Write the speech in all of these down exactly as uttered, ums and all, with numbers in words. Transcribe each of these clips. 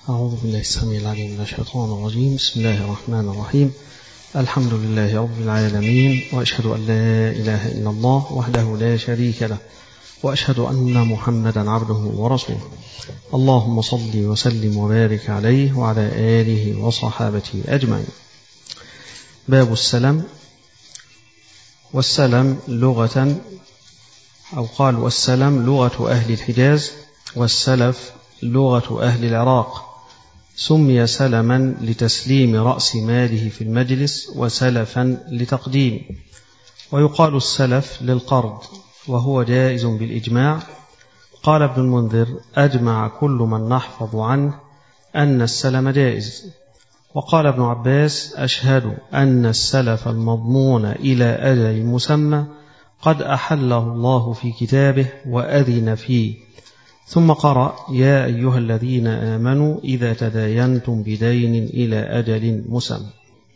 أعوذ بالله السميع العليم من الشيطان الرجيم. بسم الله الرحمن الرحيم. الحمد لله رب العالمين، وأشهد أن لا إله إلا الله وحده لا شريك له، وأشهد أن محمدا عبده ورسوله. اللهم صل وسلم وبارك عليه وعلى آله وصحابته أجمعين. باب السلم. والسلم لغة، أو قال والسلم لغة أهل الحجاز، والسلف لغة أهل العراق. سمي سلما لتسليم رأس ماله في المجلس، وسلفا لتقديمه. ويقال السلف للقرض، وهو جائز بالإجماع. قال ابن المنذر: أجمع كل من نحفظ عنه أن السلم جائز. وقال ابن عباس: أشهد أن السلف المضمون إلى أجل مسمى قد أحله الله في كتابه وأذن فيه. ثم قرأ: يا أيها الذين آمنوا إذا تداينتم بدين إلى أجل مسمى.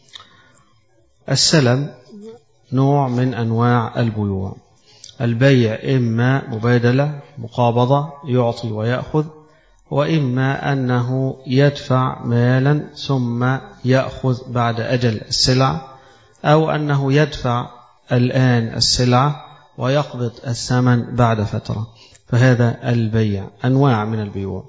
السلم نوع من أنواع البيوع. البيع إما مبادلة مقابضة، يعطي ويأخذ، وإما أنه يدفع مالا ثم يأخذ بعد أجل السلع، أو أنه يدفع الآن السلع ويقبض الثمن بعد فترة. فهذا البيع أنواع من البيوع.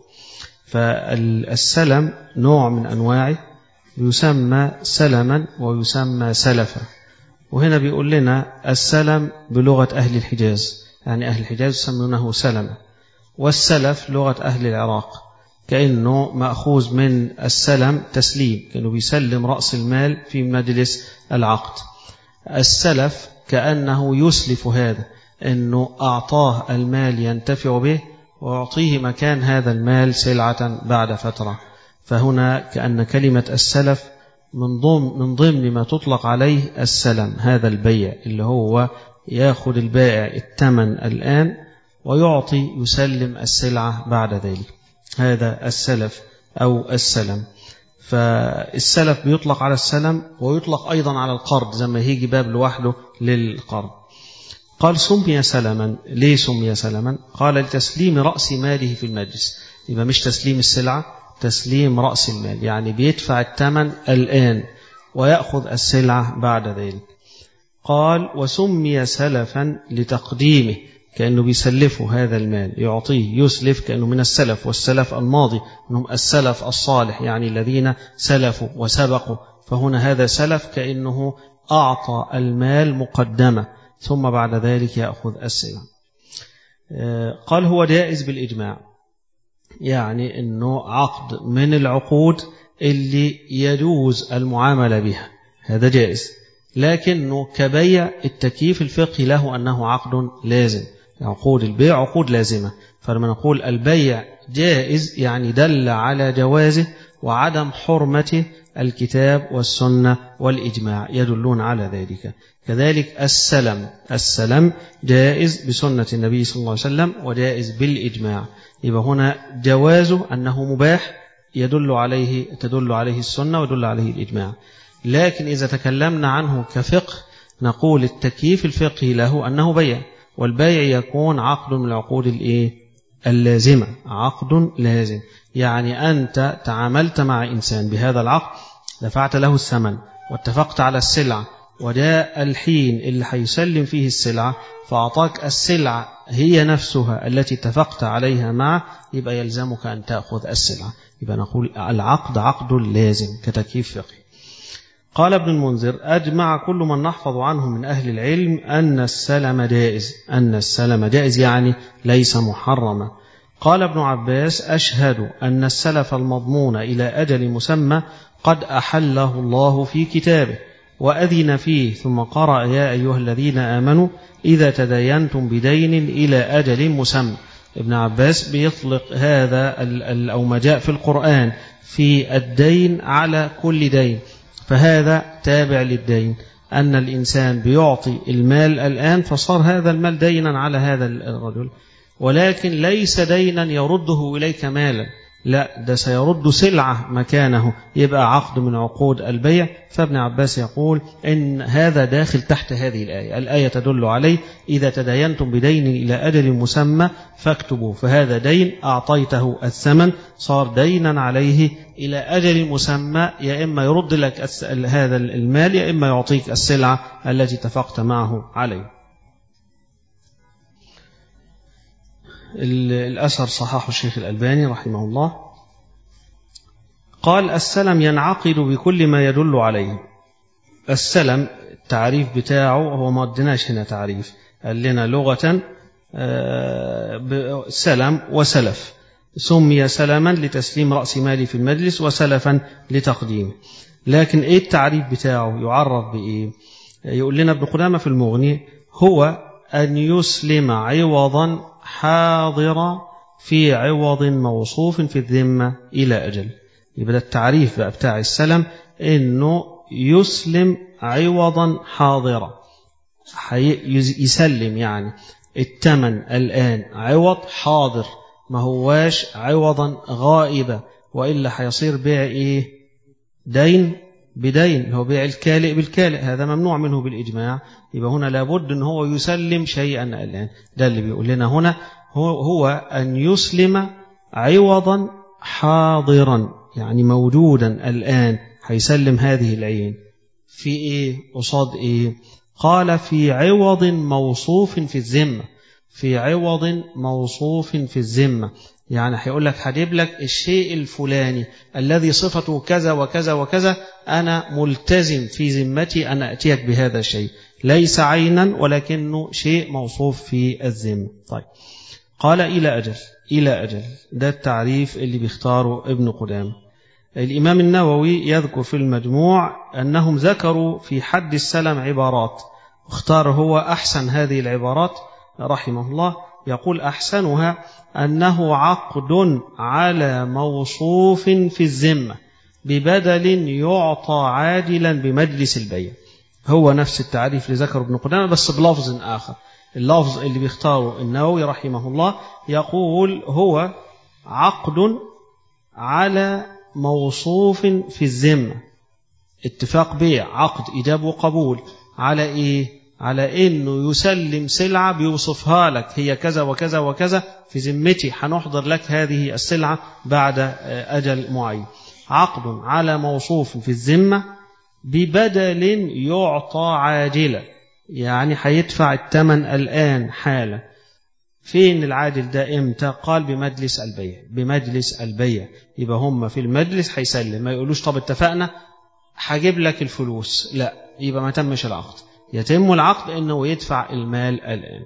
فالسلم نوع من أنواعه، يسمى سلما ويسمى سلفا. وهنا بيقول لنا السلم بلغة أهل الحجاز، يعني أهل الحجاز يسمونه سلما. والسلف لغة أهل العراق، كأنه مأخوذ من السلم تسليم، كأنه بيسلم رأس المال في مجلس العقد. السلف كأنه يسلف هذا، أنه أعطاه المال ينتفع به ويعطيه مكان هذا المال سلعة بعد فترة. فهنا كأن كلمة السلف من ضمن من ضمن ما تطلق عليه السلم، هذا البيع اللي هو يأخذ البائع الثمن الآن ويعطي يسلم السلعة بعد ذلك. هذا السلف أو السلم. فالسلف بيطلق على السلم ويطلق أيضا على القرض، زي ما هيجي باب لوحده للقرض. قال: سمي سلما. ليه سمي سلما؟ قال: لتسليم رأس ماله في المجلس. يبقى مش تسليم السلعة، تسليم رأس المال، يعني بيدفع الثمن الآن ويأخذ السلعة بعد ذلك. قال: وسمي سلفا لتقديمه، كأنه بيسلفه هذا المال، يعطيه يسلف، كأنه من السلف، والسلف الماضي منهم السلف الصالح، يعني الذين سلفوا وسبقوا. فهنا هذا سلف كأنه أعطى المال مقدمة ثم بعد ذلك يأخذ السلعة. قال: هو جائز بالإجماع، يعني أنه عقد من العقود اللي يجوز المعاملة بها، هذا جائز. لكنه كبيع التكييف الفقهي له أنه عقد لازم. عقود البيع عقود لازمة. فلما نقول البيع جائز يعني دل على جوازه وعدم حرمته الكتاب والسنة والإجماع يدلون على ذلك. كذلك السلم، السلم جائز بسنة النبي صلى الله عليه وسلم وجائز بالإجماع. يبقى هنا جوازه أنه مباح يدل عليه تدل عليه السنة ويدل عليه الإجماع. لكن إذا تكلمنا عنه كفقه نقول التكييف الفقهي له أنه بيع، والبيع يكون عقد من العقود الإيه؟ اللازمة، عقد لازم. يعني أنت تعاملت مع إنسان بهذا العقد، دفعت له الثمن واتفقت على السلعة، وجاء الحين اللي هيسلم فيه السلعة فأعطاك السلعة هي نفسها التي اتفقت عليها معه، يبقى يلزمك أن تأخذ السلعة. يبقى نقول العقد عقد لازم كتكييف فقهي. قال ابن المنذر: أجمع كل من نحفظ عنه من أهل العلم أن السلم جائز. أن السلم جائز يعني ليس محرما. قال ابن عباس: أشهد أن السلف المضمون إلى أجل مسمى قد أحله الله في كتابه وأذن فيه. ثم قرأ: يا أيها الذين آمنوا إذا تداينتم بدين إلى أجل مسمى. ابن عباس بيطلق هذا أو ما جاء في القرآن في الدين على كل دين، فهذا تابع للدين، أن الإنسان بيعطي المال الآن فصار هذا المال دينا على هذا الرجل، ولكن ليس دينا يرده إليك مالا، لا، ده سيرد سلعة مكانه، يبقى عقد من عقود البيع. فابن عباس يقول إن هذا داخل تحت هذه الآية. الآية تدل عليه إذا تداينتم بدين إلى أجل مسمى فاكتبوا، فهذا دين أعطيته الثمن صار دينا عليه إلى أجل مسمى، يا إما يرد لك هذا المال يا إما يعطيك السلعة التي اتفقت معه عليه. الأثر صححه الشيخ الألباني رحمه الله. قال السلم ينعقد بكل ما يدل عليه. السلم التعريف بتاعه هو ما ادناش هنا تعريف، قال لنا لغة سلم وسلف. سمي سلما لتسليم رأس مالي في المجلس وسلفا لتقديمه. لكن ايه التعريف بتاعه؟ يعرف بإيه؟ يقول لنا ابن قدامة في المغني هو أن يسلم عوضا حاضرا في عوض موصوف في الذمة إلى أجل. يبقى التعريف بقى بتاع السلم إنه يسلم عوضا حاضرا، يسلم يعني الثمن الآن عوض حاضر، ما هواش عوضا غائبا، وإلا حيصير بيع إيه؟ دين بدين، هو بيع الكالئ بالكالئ، هذا ممنوع منه بالإجماع. يبقى هنا لابد أن هو يسلم شيئا الآن. ده اللي بيقول لنا هنا هو, هو أن يسلم عوضا حاضرا، يعني موجودا الآن، هيسلم هذه العين في إيه؟ قصاد إيه؟ قال في عوض موصوف في الذمة. في عوض موصوف في الذمة يعني هيقول لك هجيب لك الشيء الفلاني الذي صفته كذا وكذا وكذا، أنا ملتزم في ذمتي أن أتيك بهذا الشيء، ليس عينا ولكنه شيء موصوف في الذمة. طيب، قال إلى أجل. إلى أجل ده التعريف اللي بيختاره ابن قدامة. الإمام النووي يذكر في المجموع أنهم ذكروا في حد السلم عبارات، اختار هو أحسن هذه العبارات رحمه الله. يقول أحسنها أنه عقد على موصوف في الذمة ببدل يعطى عاجلا بمجلس البيع. هو نفس التعريف اللي ذكره ابن قدامة بس بلفظ آخر. اللفظ اللي بيختاره النووي رحمه الله يقول هو عقد على موصوف في الذمة، اتفاق بيع، عقد إيجاب وقبول، على إيه؟ على إنه يسلم سلعة بيوصفها لك هي كذا وكذا وكذا في ذمتي، هنحضر لك هذه السلعة بعد أجل معين. عقد على موصوف في الذمة ببدل يعطى عاجلا، يعني هيدفع الثمن الآن حالا. فين العاجل ده امتى؟ قال بمجلس البيع. بمجلس البيع يبقى هم في المجلس هيسلم، ما يقولوش طب اتفقنا هجيب لك الفلوس، لا، يبقى ما تمش العقد. يتم العقد انه يدفع المال الآن.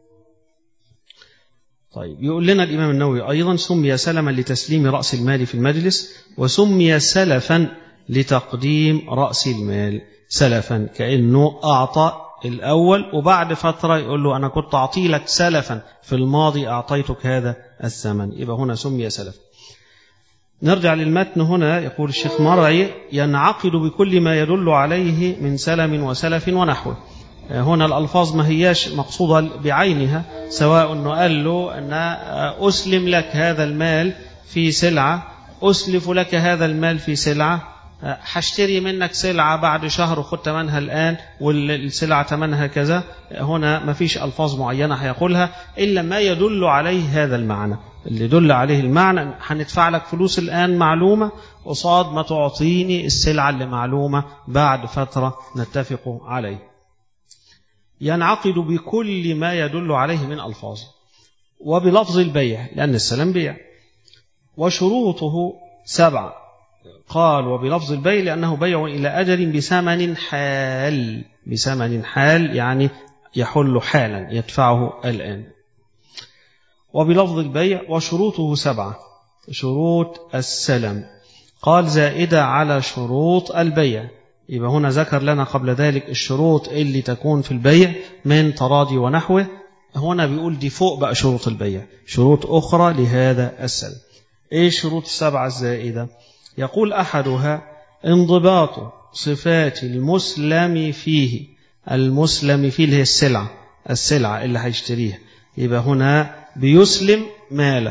طيب، يقول لنا الإمام النووي أيضا سمي سلما لتسليم رأس المال في المجلس، وسمي سلفا لتقديم رأس المال. سلفا كأنه أعطى الأول وبعد فترة يقول له أنا كنت أعطي لك سلفا في الماضي أعطيتك هذا الثمن، يبقى هنا سمي سلفا. نرجع للمتن. هنا يقول الشيخ مرعي ينعقد بكل ما يدل عليه من سلم وسلف ونحوه. هنا الألفاظ ما هياش مقصودة بعينها، سواء أنه قال له أن أسلم لك هذا المال في سلعة، أسلف لك هذا المال في سلعة، هشتري منك سلعة بعد شهر وخد ثمنها الآن والسلعة ثمنها كذا. هنا ما فيش ألفاظ معينة هيقولها إلا ما يدل عليه هذا المعنى، اللي يدل عليه المعنى هندفع لك فلوس الآن معلومة قصاد ما تعطيني السلعة اللي معلومة بعد فترة نتفق عليه. ينعقد بكل ما يدل عليه من ألفاظ وبلفظ البيع لأن السلام بيع. وشروطه سبعة. قال وبلفظ البيع لأنه بيع إلى أجل بثمن حال. بثمن حال يعني يحل حالا يدفعه الآن. وبلفظ البيع. وشروطه سبعة. شروط السلم قال زائدة على شروط البيع. يبقى هنا ذكر لنا قبل ذلك الشروط اللي تكون في البيع من تراضي ونحوه، هنا بيقول دي فوق بقى شروط البيع، شروط أخرى لهذا السلم. إيه الشروط السبعة الزائدة؟ يقول أحدها انضباط صفات المسلم فيه. المسلم فيه اللي هي السلعة، السلعة اللي هيشتريها. يبقى هنا بيسلم ماله،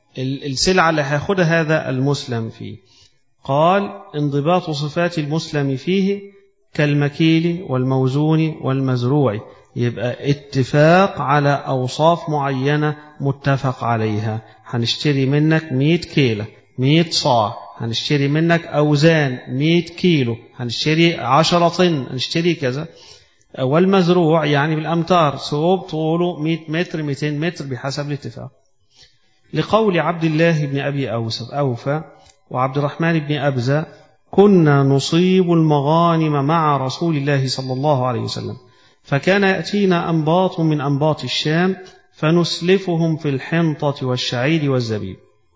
السلعة اللي هياخدها هذا المسلم فيه. قال انضباط صفات المسلم فيه كالمكيل والموزون والمزروع، يبقى اتفاق على أوصاف معينة متفق عليها. هنشتري منك مئة كيلة، مئة صاع، هنشتري منك أوزان مئة كيلو، هنشتري عشرة طن، هنشتري كذا. والمزروع يعني بالأمتار، ثوب طوله مئة متر مئتين متر بحسب الاتفاق. لقول عبد الله بن أبي أوفى وعبد الرحمن بن أبزة كنا نصيب المغانم مع رسول الله صلى الله عليه وسلم، فكان يأتينا أنباط من أنباط الشام فنسلفهم في الحنطة والشعير والزبيب.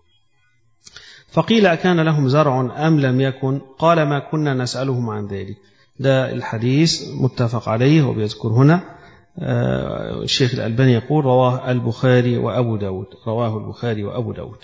فقيل أكان لهم زرع أم لم يكن؟ قال ما كنا نسألهم عن ذلك. ده الحديث متفق عليه، وبيذكر هنا الشيخ الألباني يقول رواه البخاري وأبو داود، رواه البخاري وأبو داود.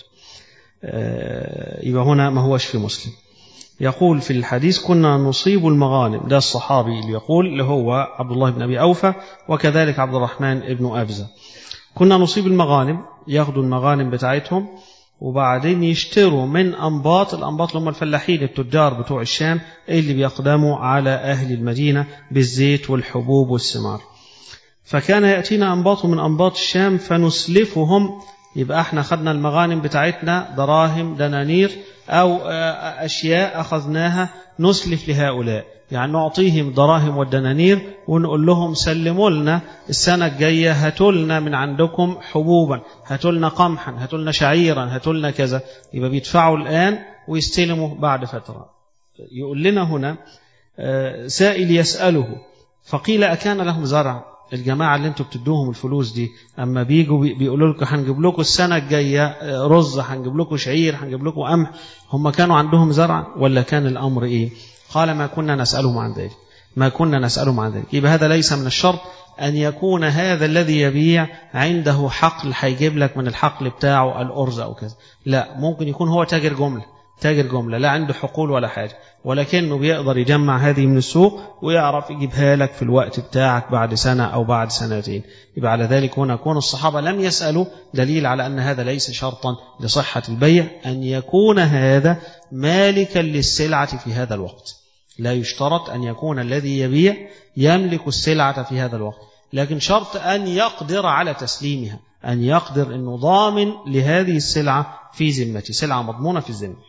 يبقى هنا ما هوش في مسلم. يقول في الحديث كنا نصيب المغانم، ده الصحابي اللي يقول اللي هو عبد الله بن أبي أوفى، وكذلك عبد الرحمن بن أبزة. كنا نصيب المغانم، ياخدوا المغانم بتاعتهم وبعدين يشتروا من أنباط، الأنباط اللي هم الفلاحين التجار بتوع الشام اللي بيقدموا على أهل المدينة بالزيت والحبوب والثمار. فكان يأتينا أنباط من أنباط الشام فنسلفهم، يبقى احنا خدنا المغانم بتاعتنا دراهم دنانير أو أشياء أخذناها نسلف لهؤلاء، يعني نعطيهم دراهم والدنانير ونقول لهم سلموا لنا السنة الجاية، هاتوا لنا من عندكم حبوبا، هاتوا لنا قمحا، هاتوا لنا شعيرا، هاتوا لنا كذا. يبقى بيدفعوا الآن ويستلموا بعد فترة. يقول لنا هنا سائل يسأله فقيل أكان لهم زرع؟ الجماعة اللي انتوا بتدوهم الفلوس دي اما بيجوا بيقولوا لكم هنجيب لكم السنة الجاية رز، هنجيب لكم شعير، هنجيب لكم قمح، هم كانوا عندهم زرع ولا كان الأمر إيه؟ قال ما كنا نسألهم عن ذلك، ما كنا نسألهم عن ذلك. يبقى هذا ليس من الشرط أن يكون هذا الذي يبيع عنده حقل هيجيب لك من الحقل بتاعه الأرز أو كذا، لا، ممكن يكون هو تاجر جملة، تاجر جملة لا عنده حقول ولا حاجة، ولكنه بيقدر يجمع هذه من السوق ويعرف يجيبها لك في الوقت بتاعك بعد سنة أو بعد سنتين. يبقى على ذلك هنا كون الصحابة لم يسألوا دليل على أن هذا ليس شرطا لصحة البيع أن يكون هذا مالكا للسلعة في هذا الوقت. لا يشترط أن يكون الذي يبيع يملك السلعة في هذا الوقت، لكن شرط أن يقدر على تسليمها، أن يقدر أنه ضامن لهذه السلعة في ذمته، سلعة مضمونة في الذمة.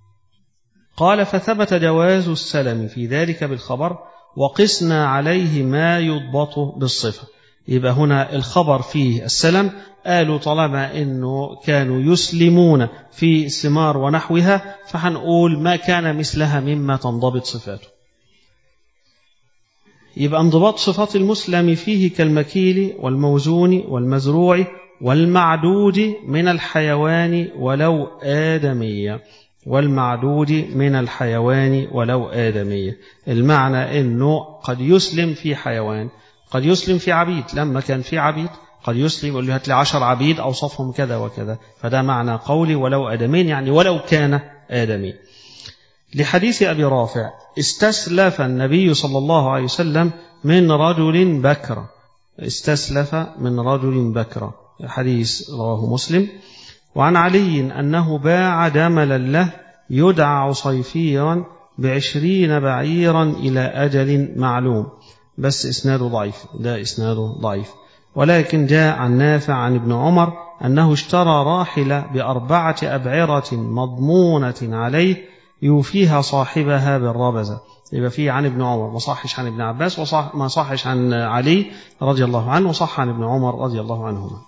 قال فثبت جواز السلم في ذلك بالخبر وقسنا عليه ما يضبط بالصفة. يبقى هنا الخبر فيه السلم، قالوا طالما أنه كانوا يسلمون في الثمار ونحوها فهنقول ما كان مثلها مما تنضبط صفاته. يبقى انضباط صفات المسلم فيه كالمكيل والموزون والمزروع والمعدود من الحيوان ولو آدمية، والمعدود من الحيوان ولو آدمية. المعنى أنه قد يسلم في حيوان، قد يسلم في عبيد، لما كان في عبيد قد يسلم يقول له هات لي عشر عبيد أوصفهم كذا وكذا، فده معنى قولي ولو آدمين، يعني ولو كان آدمي. لحديث أبي رافع استسلف النبي صلى الله عليه وسلم من رجل بكرة، استسلف من رجل بكرة، حديث رواه مسلم. وعن علي أنه باع جملا له يدعى صيفيرا بعشرين بعيرا إلى أجل معلوم، بس إسناده ضعيف، ده إسناده ضعيف. ولكن جاء عن نافع عن ابن عمر أنه اشترى راحلة بأربعة أبعرة مضمونة عليه يوفيها صاحبها بالربزة. يبقى فيه عن ابن عمر، ما صحش عن ابن عباس، وما صحش عن علي رضي الله عنه، وصح عن ابن عمر رضي الله عنهما.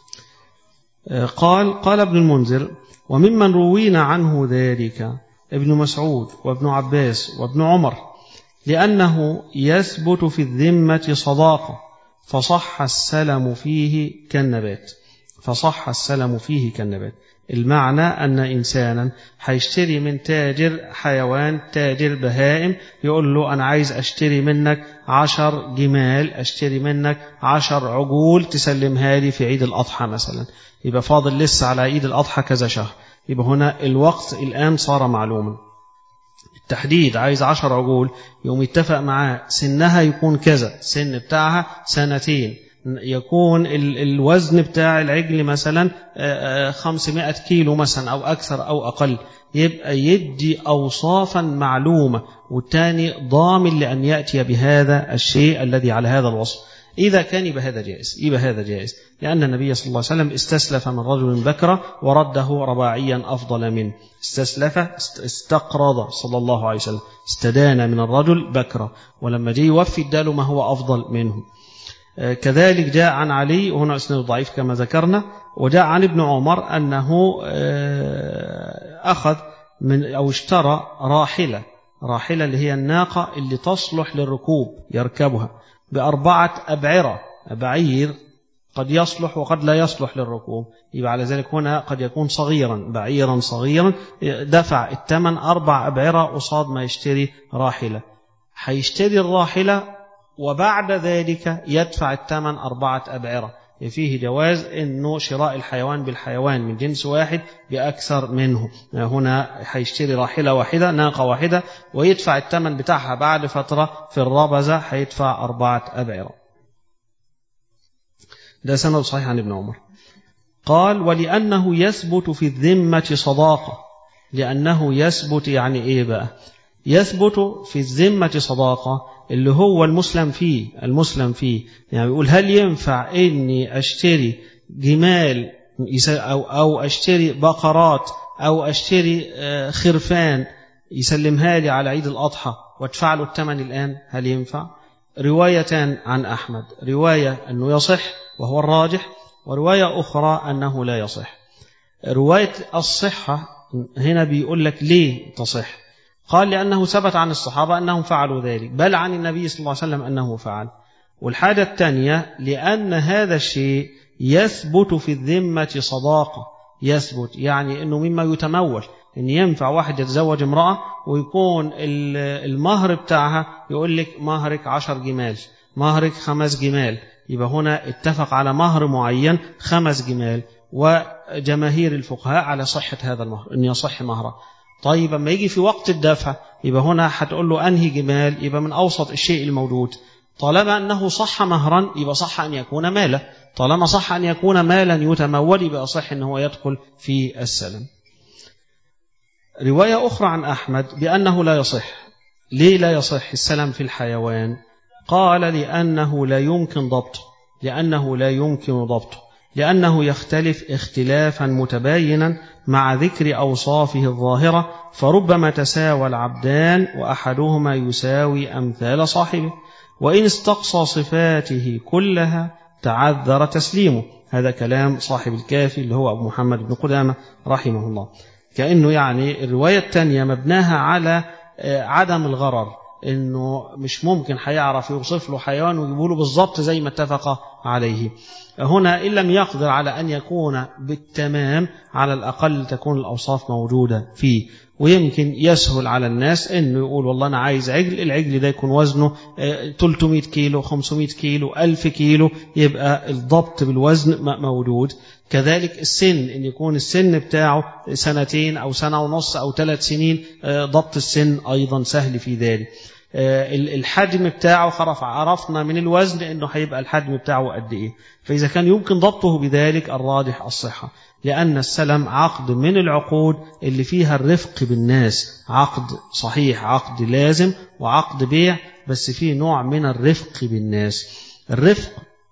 قال قال ابن المنذر وممن روينا عنه ذلك ابن مسعود وابن عباس وابن عمر، لأنه يثبت في الذمة صداقة فصح السلم فيه كالنبات، فصح السلم فيه كالنبات. المعنى أن إنسانا هيشتري من تاجر حيوان، تاجر بهائم، يقول له أنا عايز أشتري منك عشر جمال، أشتري منك عشر عجول تسلمها لي في عيد الأضحى مثلا، يبقى فاضل لسه على عيد الأضحى كذا شهر، يبقى هنا الوقت الآن صار معلوما. التحديد عايز عشر عجول، يوم يتفق معاه سنها يكون كذا، سن بتاعها سنتين، يكون الوزن بتاع العجل مثلا خمسمائة كيلو مثلا أو أكثر أو أقل، يبقى يدي أوصافا معلومة، والتاني ضامن لأن يأتي بهذا الشيء الذي على هذا الوصف. إذا كان يبقى هذا جائز، يبقى هذا جائز، لأن النبي صلى الله عليه وسلم استسلف من رجل بكرة ورده رباعيا أفضل منه. استسلف استقرض صلى الله عليه وسلم، استدان من الرجل بكرة، ولما جاء يوفي اداله ما هو أفضل منه. كذلك جاء عن علي، وهنا اسناد ضعيف كما ذكرنا، وجاء عن ابن عمر أنه أخذ من أو اشترى راحلة، راحلة اللي هي الناقة اللي تصلح للركوب يركبها، بأربعة أبعرة، بعير قد يصلح وقد لا يصلح للركوب، يبقى على ذلك هنا قد يكون صغيرا، بعيرا صغيرا، دفع الثمن أربع أبعرة قصاد ما يشتري راحلة. هيشتري الراحلة وبعد ذلك يدفع الثمن أربعة أبعرة. فيه جواز إنه شراء الحيوان بالحيوان من جنس واحد بأكثر منه. هنا هيشتري راحلة واحدة، ناقة واحدة، ويدفع الثمن بتاعها بعد فترة في الربزة هيدفع أربعة أبعرة. ده سند صحيح عن ابن عمر. قال: ولأنه يثبت في الذمة صداقة. لأنه يثبت يعني إيه بقى؟ يثبت في الذمة صداقة اللي هو المسلم فيه، المسلم فيه يعني يقول هل ينفع إني أشتري جمال أو أو أشتري بقرات أو أشتري خرفان يسلمها لي على عيد الأضحى وادفع له الثمن الآن؟ هل ينفع؟ روايتان عن أحمد، رواية أنه يصح وهو الراجح، ورواية أخرى أنه لا يصح. رواية الصحة هنا بيقول لك ليه تصح؟ قال: لأنه ثبت عن الصحابة أنهم فعلوا ذلك، بل عن النبي صلى الله عليه وسلم أنه فعل. والحاجة الثانية لأن هذا الشيء يثبت في الذمة صداقة. يثبت يعني أنه مما يتمول، أن ينفع واحد يتزوج امرأة ويكون المهر بتاعها يقول لك مهرك عشر جمال، مهرك خمس جمال، يبقى هنا اتفق على مهر معين خمس جمال، وجماهير الفقهاء على صحة هذا المهر أن يصح مهره. طيب لما يجي في وقت الدفع يبقى هنا هتقول له أنهي جمال، يبقى من أوسط الشيء الموجود. طالما أنه صح مهرا يبقى صح أن يكون مالا، طالما صح أن يكون مالا يتمول يبقى صح أنه يدخل في السلم. رواية أخرى عن أحمد بأنه لا يصح. ليه لا يصح السلم في الحيوان؟ قال: لأنه لا يمكن ضبطه، لأنه لا يمكن ضبطه لأنه يختلف اختلافا متباينا مع ذكر أوصافه الظاهرة، فربما تساوى العبدان وأحدهما يساوي أمثال صاحبه، وإن استقصى صفاته كلها تعذر تسليمه. هذا كلام صاحب الكافي اللي هو أبو محمد بن قدامة رحمه الله. كأنه يعني الرواية الثانية مبناها على عدم الغرر، إنه مش ممكن هيعرف يوصف له حيوان ويجيبه له بالضبط زي ما اتفق عليه. هنا إن لم يقدر على أن يكون بالتمام على الأقل تكون الأوصاف موجودة فيه. ويمكن يسهل على الناس إنه يقول والله أنا عايز عجل، العجل ده يكون وزنه ثلاثمائة كيلو، خمسمائة كيلو، ألف كيلو، يبقى الضبط بالوزن موجود. كذلك السن، إن يكون السن بتاعه سنتين أو سنة ونص أو ثلاث سنين، ضبط السن أيضا سهل في ذلك. الحجم بتاعه خرف عرفنا من الوزن إنه هيبقى الحجم بتاعه قد إيه. فإذا كان يمكن ضبطه بذلك الراجح الصحة، لأن السلم عقد من العقود اللي فيها الرفق بالناس، عقد صحيح، عقد لازم وعقد بيع، بس فيه نوع من الرفق بالناس. الرفق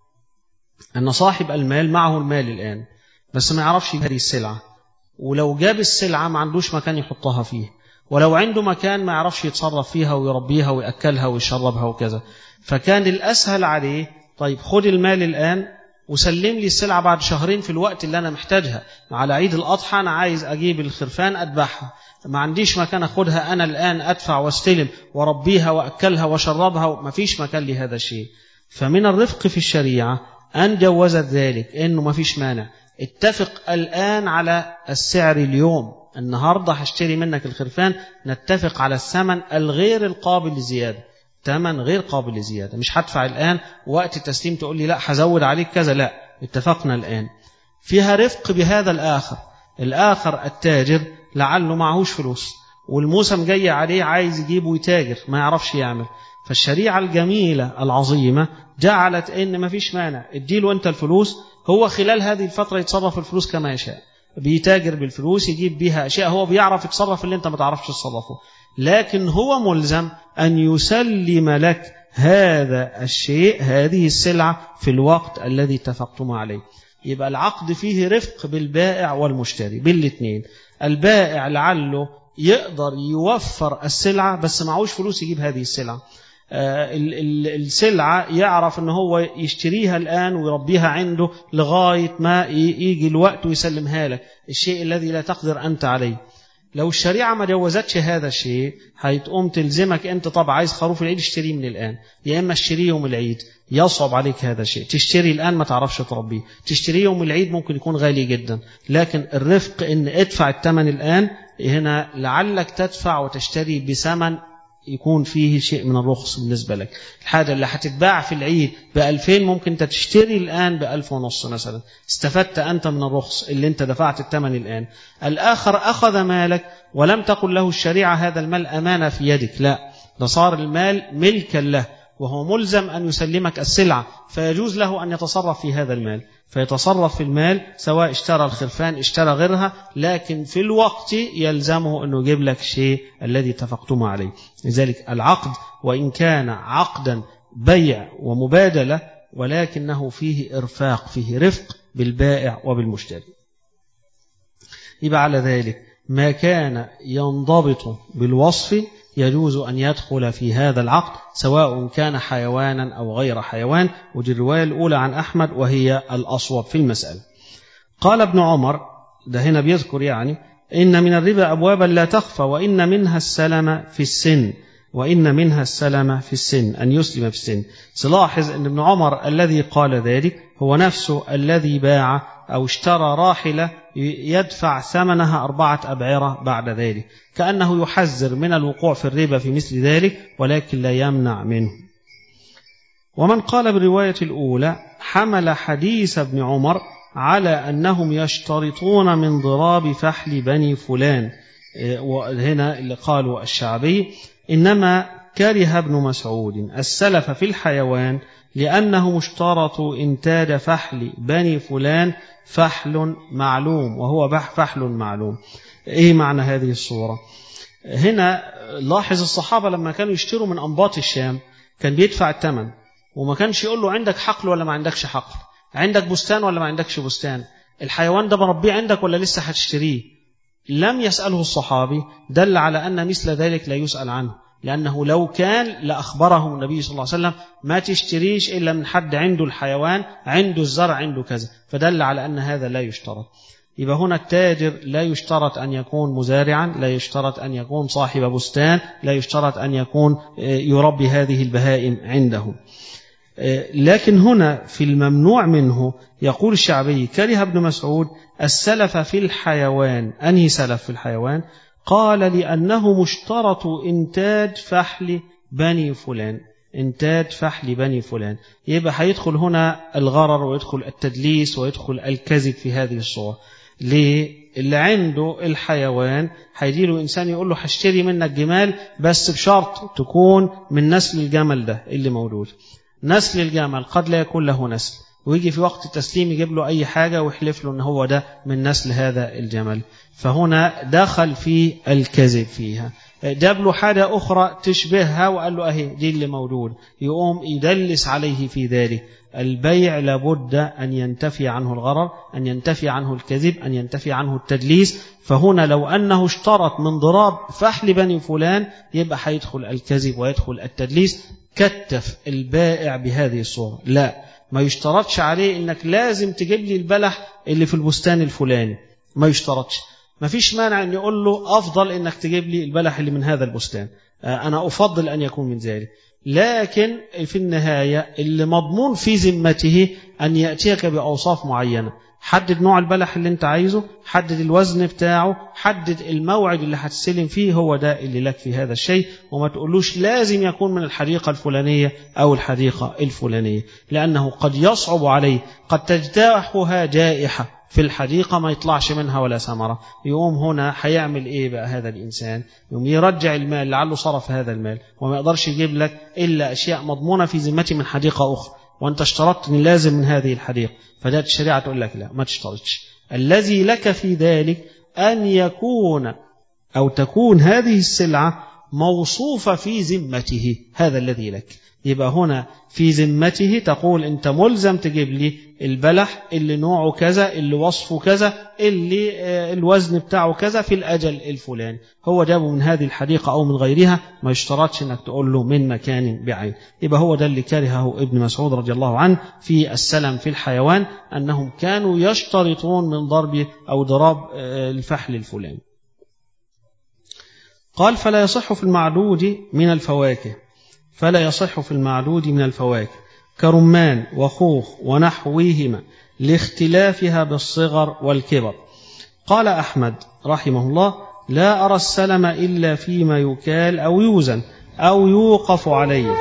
أن صاحب المال معه المال الآن بس ما يعرفش يجري السلعة، ولو جاب السلعة ما عندوش مكان يحطها فيه، ولو عنده مكان ما يعرفش يتصرف فيها ويربيها ويأكلها ويشربها وكذا. فكان الأسهل عليه طيب خد المال الآن وسلم لي السلعة بعد شهرين في الوقت اللي أنا محتاجها. على عيد الأضحى أنا عايز أجيب الخرفان أذبحها، ما عنديش مكان أخدها أنا الآن أدفع واستلم وربيها وأكلها وشربها، ما فيش مكان لهذا الشيء. فمن الرفق في الشريعة أن جوزت ذلك، إنه ما فيش مانع اتفق الآن على السعر اليوم، النهاردة هشتري منك الخرفان، نتفق على الثمن الغير القابل للزيادة، ثمن غير قابل للزيادة، مش هدفع الآن وقت التسليم تقول لي لا هزود عليك كذا، لا، اتفقنا الآن. فيها رفق بهذا الآخر، الآخر التاجر لعله معهوش فلوس والموسم جاي عليه عايز يجيبه ويتاجر ما يعرفش يعمل، فالشريعة الجميلة العظيمة جعلت إن ما فيش مانع اديله أنت الفلوس، هو خلال هذه الفترة يتصرف الفلوس كما يشاء، بيتاجر بالفلوس يجيب بها أشياء، هو بيعرف يتصرف اللي أنت ما تعرفش تصرفه، لكن هو ملزم أن يسلم لك هذا الشيء، هذه السلعة في الوقت الذي اتفقتم عليه. يبقى العقد فيه رفق بالبائع والمشتري بالاثنين. البائع لعله يقدر يوفر السلعة بس معهوش فلوس يجيب هذه السلعة، السلعة يعرف أنه هو يشتريها الآن ويربيها عنده لغاية ما يجي الوقت ويسلمها لك، الشيء الذي لا تقدر أنت عليه. لو الشريعة ما جوزتش هذا الشيء هيتقوم تلزمك أنت، طب عايز خروف العيد اشتريه من الآن، يا إما اشتريه يوم العيد يصعب عليك هذا الشيء، تشتري الآن ما تعرفش تربيه، تشتريه يوم العيد ممكن يكون غالي جدا، لكن الرفق إن ادفع الثمن الآن، هنا لعلك تدفع وتشتري بثمن يكون فيه شيء من الرخص بالنسبة لك. الحاجة اللي هتتباع في العيد بألفين ممكن انت تشتري الآن بألف ونص مثلا، استفدت أنت من الرخص اللي انت دفعت الثمن الآن. الآخر أخذ مالك ولم تقل له الشريعة هذا المال أمانة في يدك، لا، ده صار المال ملكا له وهو ملزم أن يسلمك السلعة، فيجوز له أن يتصرف في هذا المال، فيتصرف في المال سواء اشترى الخرفان اشترى غيرها، لكن في الوقت يلزمه أنه يجيب لك الشيء الذي اتفقتم عليه. لذلك العقد وإن كان عقدا بيع ومبادلة ولكنه فيه إرفاق، فيه رفق بالبائع وبالمشتري. يبقى على ذلك ما كان ينضبط بالوصف يجوز أن يدخل في هذا العقد سواء كان حيوانا أو غير حيوان، ودي الرواية الأولى عن أحمد وهي الأصوب في المسألة. قال ابن عمر، ده هنا بيذكر يعني إن من الربا أبوابا لا تخفى وإن منها السلم في السن، وإن منها السلم في السن، أن يسلم في السن. سلاحظ أن ابن عمر الذي قال ذلك هو نفسه الذي باع أو اشترى راحلة يدفع ثمنها أربعة أبعرة بعد ذلك، كأنه يحذر من الوقوع في الربا في مثل ذلك ولكن لا يمنع منه. ومن قال بالرواية الأولى حمل حديث ابن عمر على أنهم يشترطون من ضراب فحل بني فلان، وهنا اللي قالوا الشعبي إنما كره ابن مسعود السلف في الحيوان لأنهم اشترطوا إنتاج فحل بني فلان فحل معلوم، وهو فحل معلوم. إيه معنى هذه الصورة؟ هنا لاحظ الصحابة لما كانوا يشتروا من أنباط الشام كان بيدفع الثمن وما كانش يقول له عندك حقل ولا ما عندكش حقل، عندك بستان ولا ما عندكش بستان، الحيوان ده بربيه عندك ولا لسه هتشتريه. لم يسأله الصحابي، دل على أن مثل ذلك لا يسأل عنه، لأنه لو كان لأخبره النبي صلى الله عليه وسلم ما تشتريش إلا من حد عنده الحيوان، عنده الزرع، عنده كذا، فدل على أن هذا لا يشترط. يبقى هنا التاجر لا يشترط أن يكون مزارعا، لا يشترط أن يكون صاحب بستان، لا يشترط أن يكون يربي هذه البهائم عنده. لكن هنا في الممنوع منه يقول الشعبي كره ابن مسعود السلف في الحيوان. أنهي سلف في الحيوان؟ قال لأنه مشترط إنتاج فحل بني فلان، إنتاج فحل بني فلان. يبقى هيدخل هنا الغرر ويدخل التدليس ويدخل الكذب في هذه الصورة. ليه؟ اللي عنده الحيوان هيجي له إنسان يقول له هشتري منك جمال بس بشرط تكون من نسل الجمل ده اللي موجود. نسل الجمل قد لا يكون له نسل، ويجي في وقت التسليم يجيب له أي حاجة ويحلف له أن هو ده من نسل هذا الجمل، فهنا دخل في الكذب فيها. جاب له حاجة أخرى تشبهها وقال له أهي دي اللي موجود، يقوم يدلس عليه في ذلك. البيع لابد أن ينتفي عنه الغرر، أن ينتفي عنه الكذب، أن ينتفي عنه التدليس. فهنا لو أنه اشترط من ضراب فحل بني فلان يبقى هيدخل الكذب ويدخل التدليس. كتف البائع بهذه الصورة، لا، ما يشترطش عليه إنك لازم تجيب لي البلح اللي في البستان الفلاني، ما يشترطش. ما فيش مانع أن يقول له أفضل إنك تجيب لي البلح اللي من هذا البستان، أنا أفضل أن يكون من ذلك، لكن في النهاية اللي مضمون في ذمته أن يأتيك بأوصاف معينة. حدد نوع البلح اللي انت عايزه، حدد الوزن بتاعه، حدد الموعد اللي هتسلم فيه، هو ده اللي لك في هذا الشيء. وما تقولوش لازم يكون من الحديقة الفلانية أو الحديقة الفلانية، لأنه قد يصعب عليه، قد تجتاحها جائحة في الحديقة ما يطلعش منها ولا ثمرة، يقوم هنا هيعمل إيه بقى هذا الإنسان؟ يقوم يرجع المال لعله صرف هذا المال وما يقدرش يجيب لك إلا أشياء مضمونة في ذمته من حديقة أخرى، وأنت اشترطت أن لازم من هذه الحديقة، فده الشريعة تقول لك لا ما تشترطش. الذي لك في ذلك أن يكون أو تكون هذه السلعة موصوفة في ذمته، هذا الذي لك. يبقى هنا في ذمته تقول أنت ملزم تجيب لي البلح اللي نوعه كذا، اللي وصفه كذا، اللي الوزن بتاعه كذا، في الأجل الفلاني. هو جابه من هذه الحديقة أو من غيرها، ما يشترطش أنك تقول له من مكان بعين. يبقى هو ده اللي كرهه ابن مسعود رضي الله عنه في السلم في الحيوان، أنهم كانوا يشترطون من ضرب أو ضراب الفحل الفلاني. قال فلا يصح في المعدود من الفواكه، فلا يصح في المعدود من الفواكه كرمان وخوخ ونحوهما لاختلافها بالصغر والكبر. قال أحمد رحمه الله لا أرى السلم إلا فيما يكال أو يوزن أو يوقف عليه.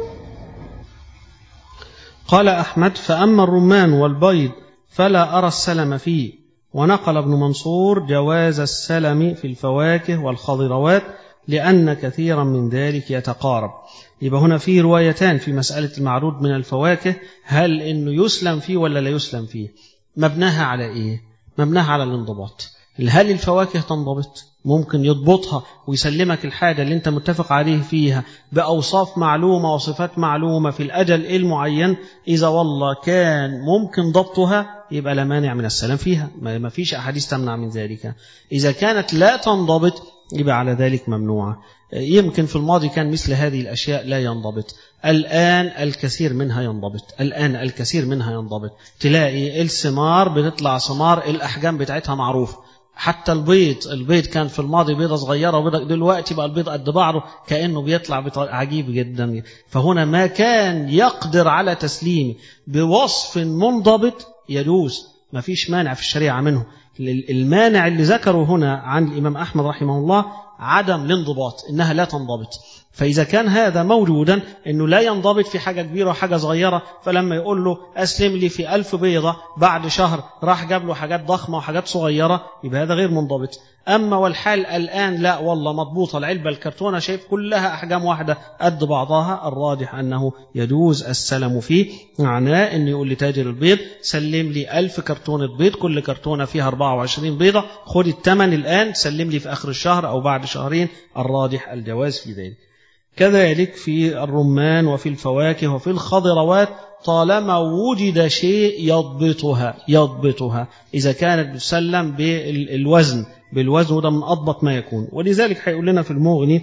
قال أحمد فأما الرمان والبيض فلا أرى السلم فيه. ونقل ابن منصور جواز السلم في الفواكه والخضروات لأن كثيرا من ذلك يتقارب. يبقى هنا في روايتان في مسألة المعروض من الفواكه، هل إنه يسلم فيه ولا لا يسلم فيه؟ مبناها على إيه؟ مبناها على الانضباط. هل الفواكه تنضبط؟ ممكن يضبطها ويسلمك الحاجة اللي انت متفق عليه فيها بأوصاف معلومة وصفات معلومة في الأجل المعين. إذا والله كان ممكن ضبطها يبقى لا مانع من السلام فيها، ما فيش أحاديث تمنع من ذلك. إذا كانت لا تنضبط يبقى على ذلك ممنوعة. يمكن في الماضي كان مثل هذه الأشياء لا ينضبط، الآن الكثير منها ينضبط، الآن الكثير منها ينضبط. تلاقي الثمار بتطلع ثمار الأحجام بتاعتها معروفة. حتى البيض، البيض كان في الماضي بيضة صغيرة وبيضة، دلوقتي بقى البيض قد بعضه كأنه بيطلع بطريقة عجيب جدا. فهنا ما كان يقدر على تسليمه بوصف منضبط يجوز، ما فيش مانع في الشريعة منه. المانع اللي ذكره هنا عن الإمام أحمد رحمه الله عدم الانضباط، إنها لا تنضبط. فإذا كان هذا موجودا إنه لا ينضبط في حاجة كبيرة وحاجة صغيرة، فلما يقول له أسلم لي في ألف بيضة بعد شهر راح جاب له حاجات ضخمة وحاجات صغيرة، يبقى هذا غير منضبط. أما والحال الآن لا والله مضبوطة العلبة الكرتونة شايف كلها أحجام واحدة قد بعضها، الراجح أنه يجوز السلم فيه. معناه أن يقول لتاجر البيض سلم لي ألف كرتونة بيض، كل كرتونة فيها أربعة وعشرين بيضة، خد الثمن الآن سلم لي في آخر الشهر أو بعد شهرين، الراجح الجواز في ذلك. كذلك في الرمان وفي الفواكه وفي الخضروات طالما وجد شيء يضبطها يضبطها إذا كانت تسلم بالوزن بالوزن وده من أضبط ما يكون. ولذلك هيقول لنا في المغني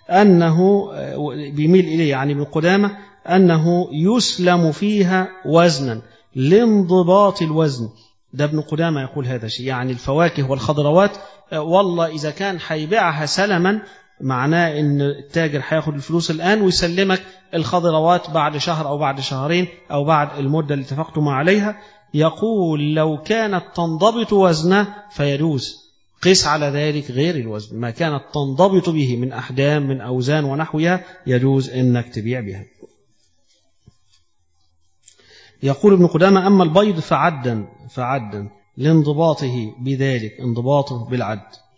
أنه بيميل إليه يعني ابن قدامة أنه يسلم فيها وزنا لانضباط الوزن. ده ابن قدامة يقول هذا شيء، يعني الفواكه والخضروات والله إذا كان هيبيعها سلما معناه ان التاجر هياخد الفلوس الآن ويسلمك الخضروات بعد شهر أو بعد شهرين أو بعد المدة اللي اتفقتم عليها. يقول لو كانت تنضبط وزنه فيجوز، قس على ذلك غير الوزن، ما كانت تنضبط به من أحجام من أوزان ونحوها يجوز إنك تبيع بها. يقول ابن قدامة أما البيض فعدا فعدا لانضباطه بذلك، انضباطه بالعد.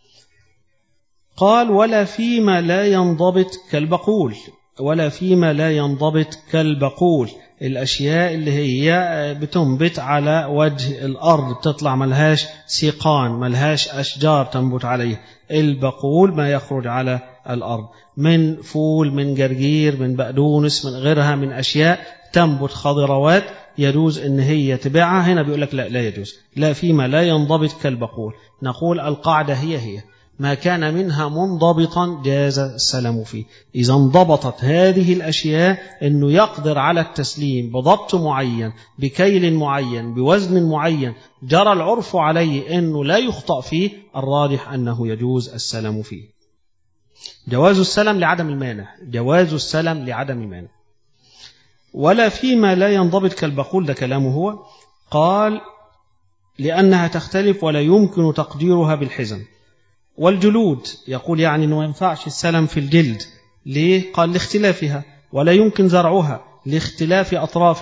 قال ولا فيما لا ينضبط كالبقول، ولا فيما لا ينضبط كالبقول، الأشياء اللي هي بتنبت على وجه الأرض بتطلع ملهاش سيقان ملهاش أشجار تنبت عليه. البقول ما يخرج على الأرض من فول من جرجير من بقدونس من غيرها من أشياء تنبت خضروات يجوز إن هي تبيعها. هنا بيقول لك لا لا يجوز، لا فيما لا ينضبط كالبقول. نقول القاعدة هي هي ما كان منها منضبطا جاز السلم فيه. إذا انضبطت هذه الأشياء أنه يقدر على التسليم بضبط معين بكيل معين بوزن معين جرى العرف عليه أنه لا يخطأ فيه، الراجح أنه يجوز السلم فيه. جواز السلم لعدم المانع، جواز السلم لعدم المانع. ولا فيما لا ينضبط كالبقول، ده كلامه هو. قال لأنها تختلف ولا يمكن تقديرها بالحزم. والجلود يقول يعني أنه ما ينفعش السلم في الجلد. ليه؟ قال لاختلافها، ولا يمكن زرعها لاختلاف أطرافها،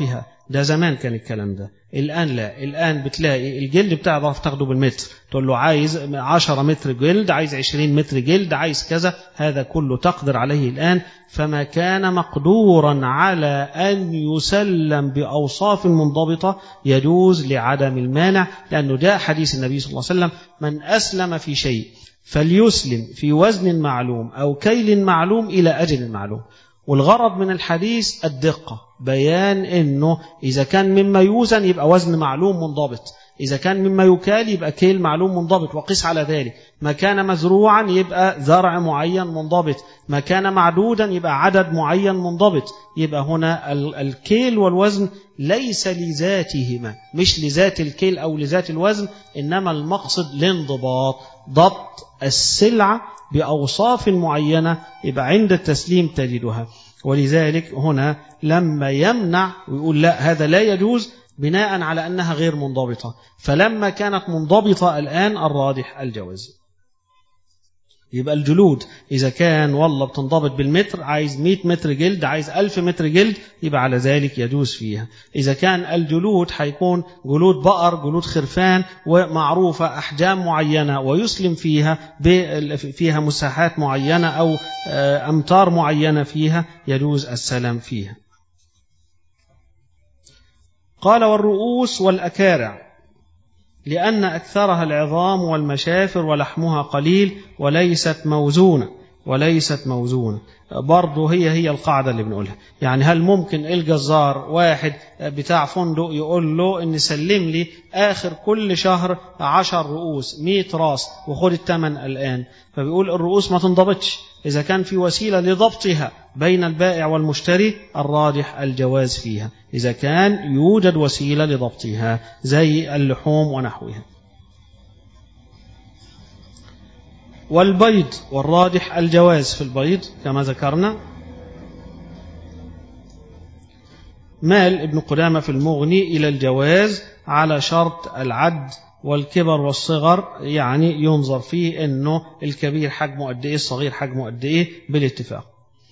ده زمان كان الكلام ده، الآن لا. الآن بتلاقي الجلد بتاع ضعف تاخده بالمتر، تقول له عايز عشرة متر جلد، عايز عشرين متر جلد، عايز كذا، هذا كله تقدر عليه الآن. فما كان مقدورا على أن يسلم بأوصاف منضبطة يجوز لعدم المانع، لأنه جاء حديث النبي صلى الله عليه وسلم: من أسلم في شيء فليسلم في وزن معلوم أو كيل معلوم إلى أجل معلوم. والغرض من الحديث الدقة، بيان أنه إذا كان مما يوزن يبقى وزن معلوم منضبط، إذا كان مما يكال يبقى كيل معلوم منضبط، وقس على ذلك. ما كان مزروعا يبقى زرع معين منضبط، ما كان معدودا يبقى عدد معين منضبط. يبقى هنا الكيل والوزن ليس لذاتهما، مش لذات الكيل أو لذات الوزن، إنما المقصد الانضباط، ضبط السلعة بأوصاف معينة، يبقى عند التسليم تجدها. ولذلك هنا لما يمنع ويقول لا هذا لا يجوز بناء على أنها غير منضبطة، فلما كانت منضبطة الآن الراجح الجواز. يبقى الجلود إذا كان والله بتنضبط بالمتر، عايز مئة متر جلد، عايز ألف متر جلد، يبقى على ذلك يجوز فيها. إذا كان الجلود حيكون جلود بقر، جلود خرفان، ومعروفة أحجام معينة ويسلم فيها فيها مساحات معينة أو أمتار معينة فيها، يجوز السلام فيها. قال: والرؤوس والأكارع، لأن أكثرها العظام والمشافر ولحمها قليل وليست موزونة وليست موزونة. برضه هي هي القاعدة اللي بنقولها. يعني هل ممكن الجزار واحد بتاع فندق يقول له إن سلم لي آخر كل شهر عشر رؤوس مئة راس وخد الثمن الآن؟ فبيقول الرؤوس ما تنضبطش. إذا كان في وسيلة لضبطها بين البائع والمشتري الراجح الجواز فيها، إذا كان يوجد وسيلة لضبطها زي اللحوم ونحوها. والبيض والراجح الجواز في البيض كما ذكرنا. مال ابن قدامة في المغني إلى الجواز على شرط العد والكبر والصغر، يعني ينظر فيه أنه الكبير حجمه قد إيه، الصغير حجمه قد إيه بالاتفاق.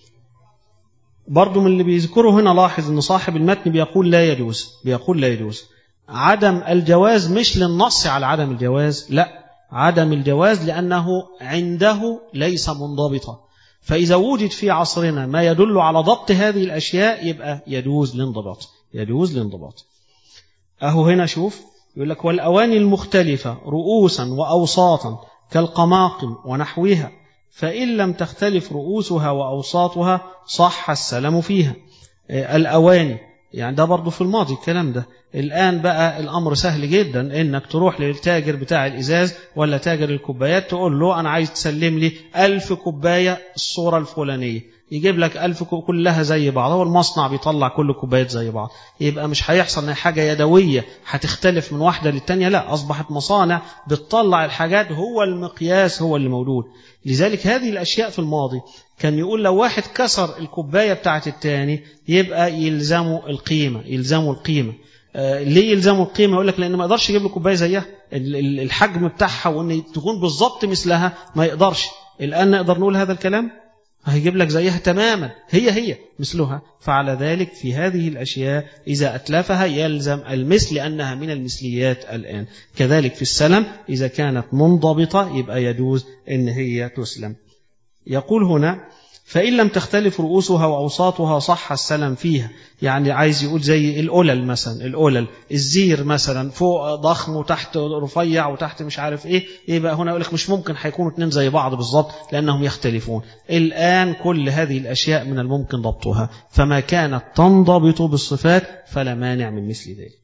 برضو من اللي بيذكره هنا لاحظ أن صاحب المتن بيقول لا يجوز، بيقول لا يجوز. عدم الجواز مش للنص على عدم الجواز، لا، عدم الجواز لأنه عنده ليس منضبطا. فإذا وجد في عصرنا ما يدل على ضبط هذه الأشياء يبقى يجوز الانضباط، يجوز الانضباط. أهو هنا شوف يقول لك: والأواني المختلفة رؤوسا وأوساطا كالقماقم ونحوها، فإن لم تختلف رؤوسها وأوساطها صح السلام فيها. الأواني يعني ده برضو في الماضي الكلام ده. الآن بقى الأمر سهل جدا، إنك تروح للتاجر بتاع الإزاز ولا تاجر الكوبايات تقول له أنا عايز تسلم لي ألف كوباية الصورة الفلانية، يجيب لك ألف كلها زي بعض، والمصنع بيطلع كل كوبايات زي بعض. يبقى مش هيحصل إن حاجة يدوية هتختلف من واحدة للتانية، لا، أصبحت مصانع بتطلع الحاجات، هو المقياس هو اللي موجود. لذلك هذه الأشياء في الماضي كان يقول لو واحد كسر الكوباية بتاعت التاني يبقى يلزموا القيمة، يلزموا القيمة. آه ليه يلزموا القيمة؟ يقول لك لأن ما يقدرش يجيب له كوباية زيها، الحجم بتاعها وأن تكون بالضبط مثلها ما يقدرش. الآن نقدر نقول هذا الكلام؟ هيجيب لك زيها تماما، هي هي مثلها. فعلى ذلك في هذه الأشياء إذا أتلفها يلزم المثل لأنها من المثليات الآن. كذلك في السلم إذا كانت منضبطة يبقى يجوز إن هي تسلم. يقول هنا: فإن لم تختلف رؤوسها وأوساطها صح السلم فيها. يعني عايز يقول زي الأولل مثلا، الأولل الزير مثلا فوق ضخم وتحت رفيع وتحت مش عارف إيه، يبقى هنا يقول لك مش ممكن هيكونوا اتنين زي بعض بالضبط لأنهم يختلفون. الآن كل هذه الأشياء من الممكن ضبطها، فما كانت تنضبط بالصفات فلا مانع من مثل ذلك.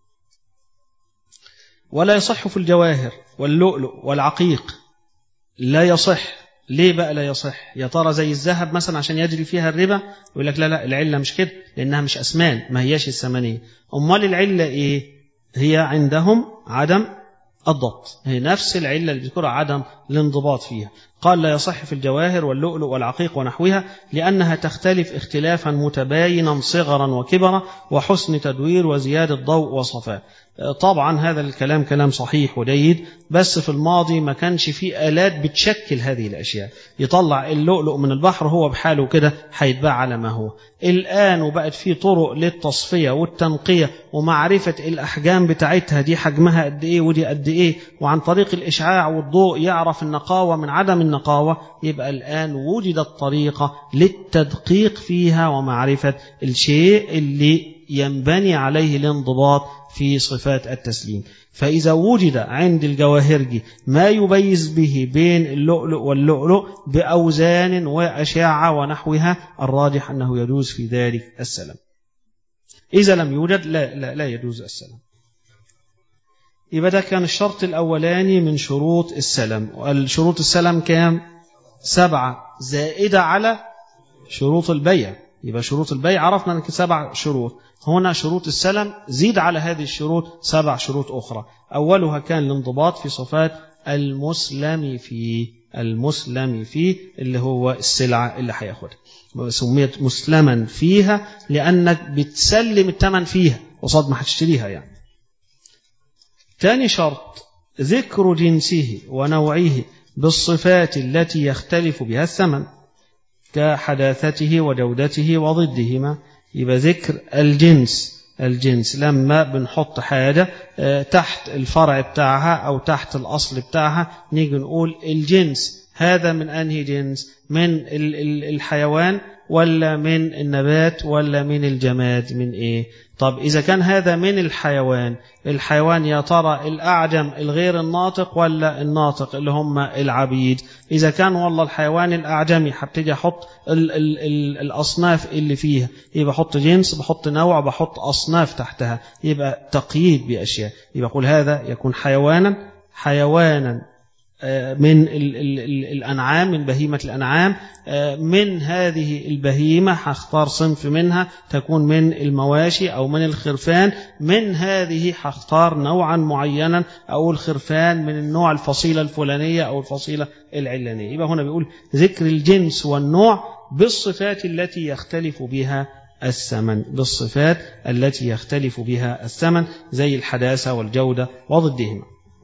ولا يصح في الجواهر واللؤلؤ والعقيق، لا يصح. ليه بقى لا يصح؟ يا ترى زي الذهب مثلا عشان يجري فيها الربا؟ يقول لك لا لا، العلة مش كده، لأنها مش أسمان، ما هياش الثمنية. أمال العلة إيه؟ هي عندهم عدم الضبط، هي نفس العلة اللي بذكرها، عدم الانضباط فيها. قال لا يصح في الجواهر واللؤلؤ والعقيق ونحوها لأنها تختلف اختلافا متباينا صغرا وكبرا وحسن تدوير وزيادة ضوء وصفاء. طبعا هذا الكلام كلام صحيح وجيد، بس في الماضي ما كانش فيه آلات بتشكل هذه الأشياء. يطلع اللؤلؤ من البحر هو بحاله كده هيتباع على ما هو. الآن وبقت فيه طرق للتصفية والتنقية ومعرفة الأحجام بتاعتها، دي حجمها قد إيه ودي قد إيه، وعن طريق الإشعاع والضوء يعرف النقاوة من عدم النقاوة. يبقى الآن وجدت طريقة للتدقيق فيها ومعرفة الشيء اللي ينبني عليه الانضباط في صفات التسليم. فإذا وجد عند الجواهرجي ما يميز به بين اللؤلؤ واللؤلؤ بأوزان وأشعة ونحوها، الراجح أنه يجوز في ذلك السلم. إذا لم يوجد لا, لا, لا يجوز السلم. يبقى ده كان الشرط الأولاني من شروط السلم. والشروط السلم كام؟ سبعة زائدة على شروط البيع. يبقى شروط البيع عرفنا أنك سبع شروط، هنا شروط السلم زيد على هذه الشروط سبع شروط أخرى. أولها كان الانضباط في صفات المسلم فيه، المسلم فيه اللي هو السلعة اللي هياخدها، سميت مسلما فيها لأنك بتسلم الثمن فيها وصاد ما هتشتريها يعني. ثاني شرط ذكر جنسه ونوعه بالصفات التي يختلف بها الثمن كحداثته وجودته وضدهما. يبقى ذكر الجنس، الجنس لما بنحط حاجة تحت الفرع بتاعها أو تحت الأصل بتاعها نيجي نقول الجنس هذا من أنهي جنس، من الحيوان ولا من النبات ولا من الجماد، من إيه؟ طب إذا كان هذا من الحيوان، الحيوان يا ترى الأعجم الغير الناطق ولا الناطق اللي هم العبيد؟ إذا كان والله الحيوان الأعجمي هبتدي أحط ال ال ال الأصناف اللي فيها، يبقى أحط جنس، بحط نوع، بحط أصناف تحتها، يبقى تقييد بأشياء. يبقى أقول هذا يكون حيوانا، حيوانا من ال ال ال الأنعام، من بهيمة الأنعام. من هذه البهيمة هختار صنف منها تكون من المواشي أو من الخرفان، من هذه هختار نوعا معينا أو الخرفان من النوع الفصيلة الفلانية أو الفصيلة العلانية. يبقى هنا بيقول ذكر الجنس والنوع بالصفات التي يختلف بها الثمن، بالصفات التي يختلف بها الثمن زي الحداثة والجودة وضدهما.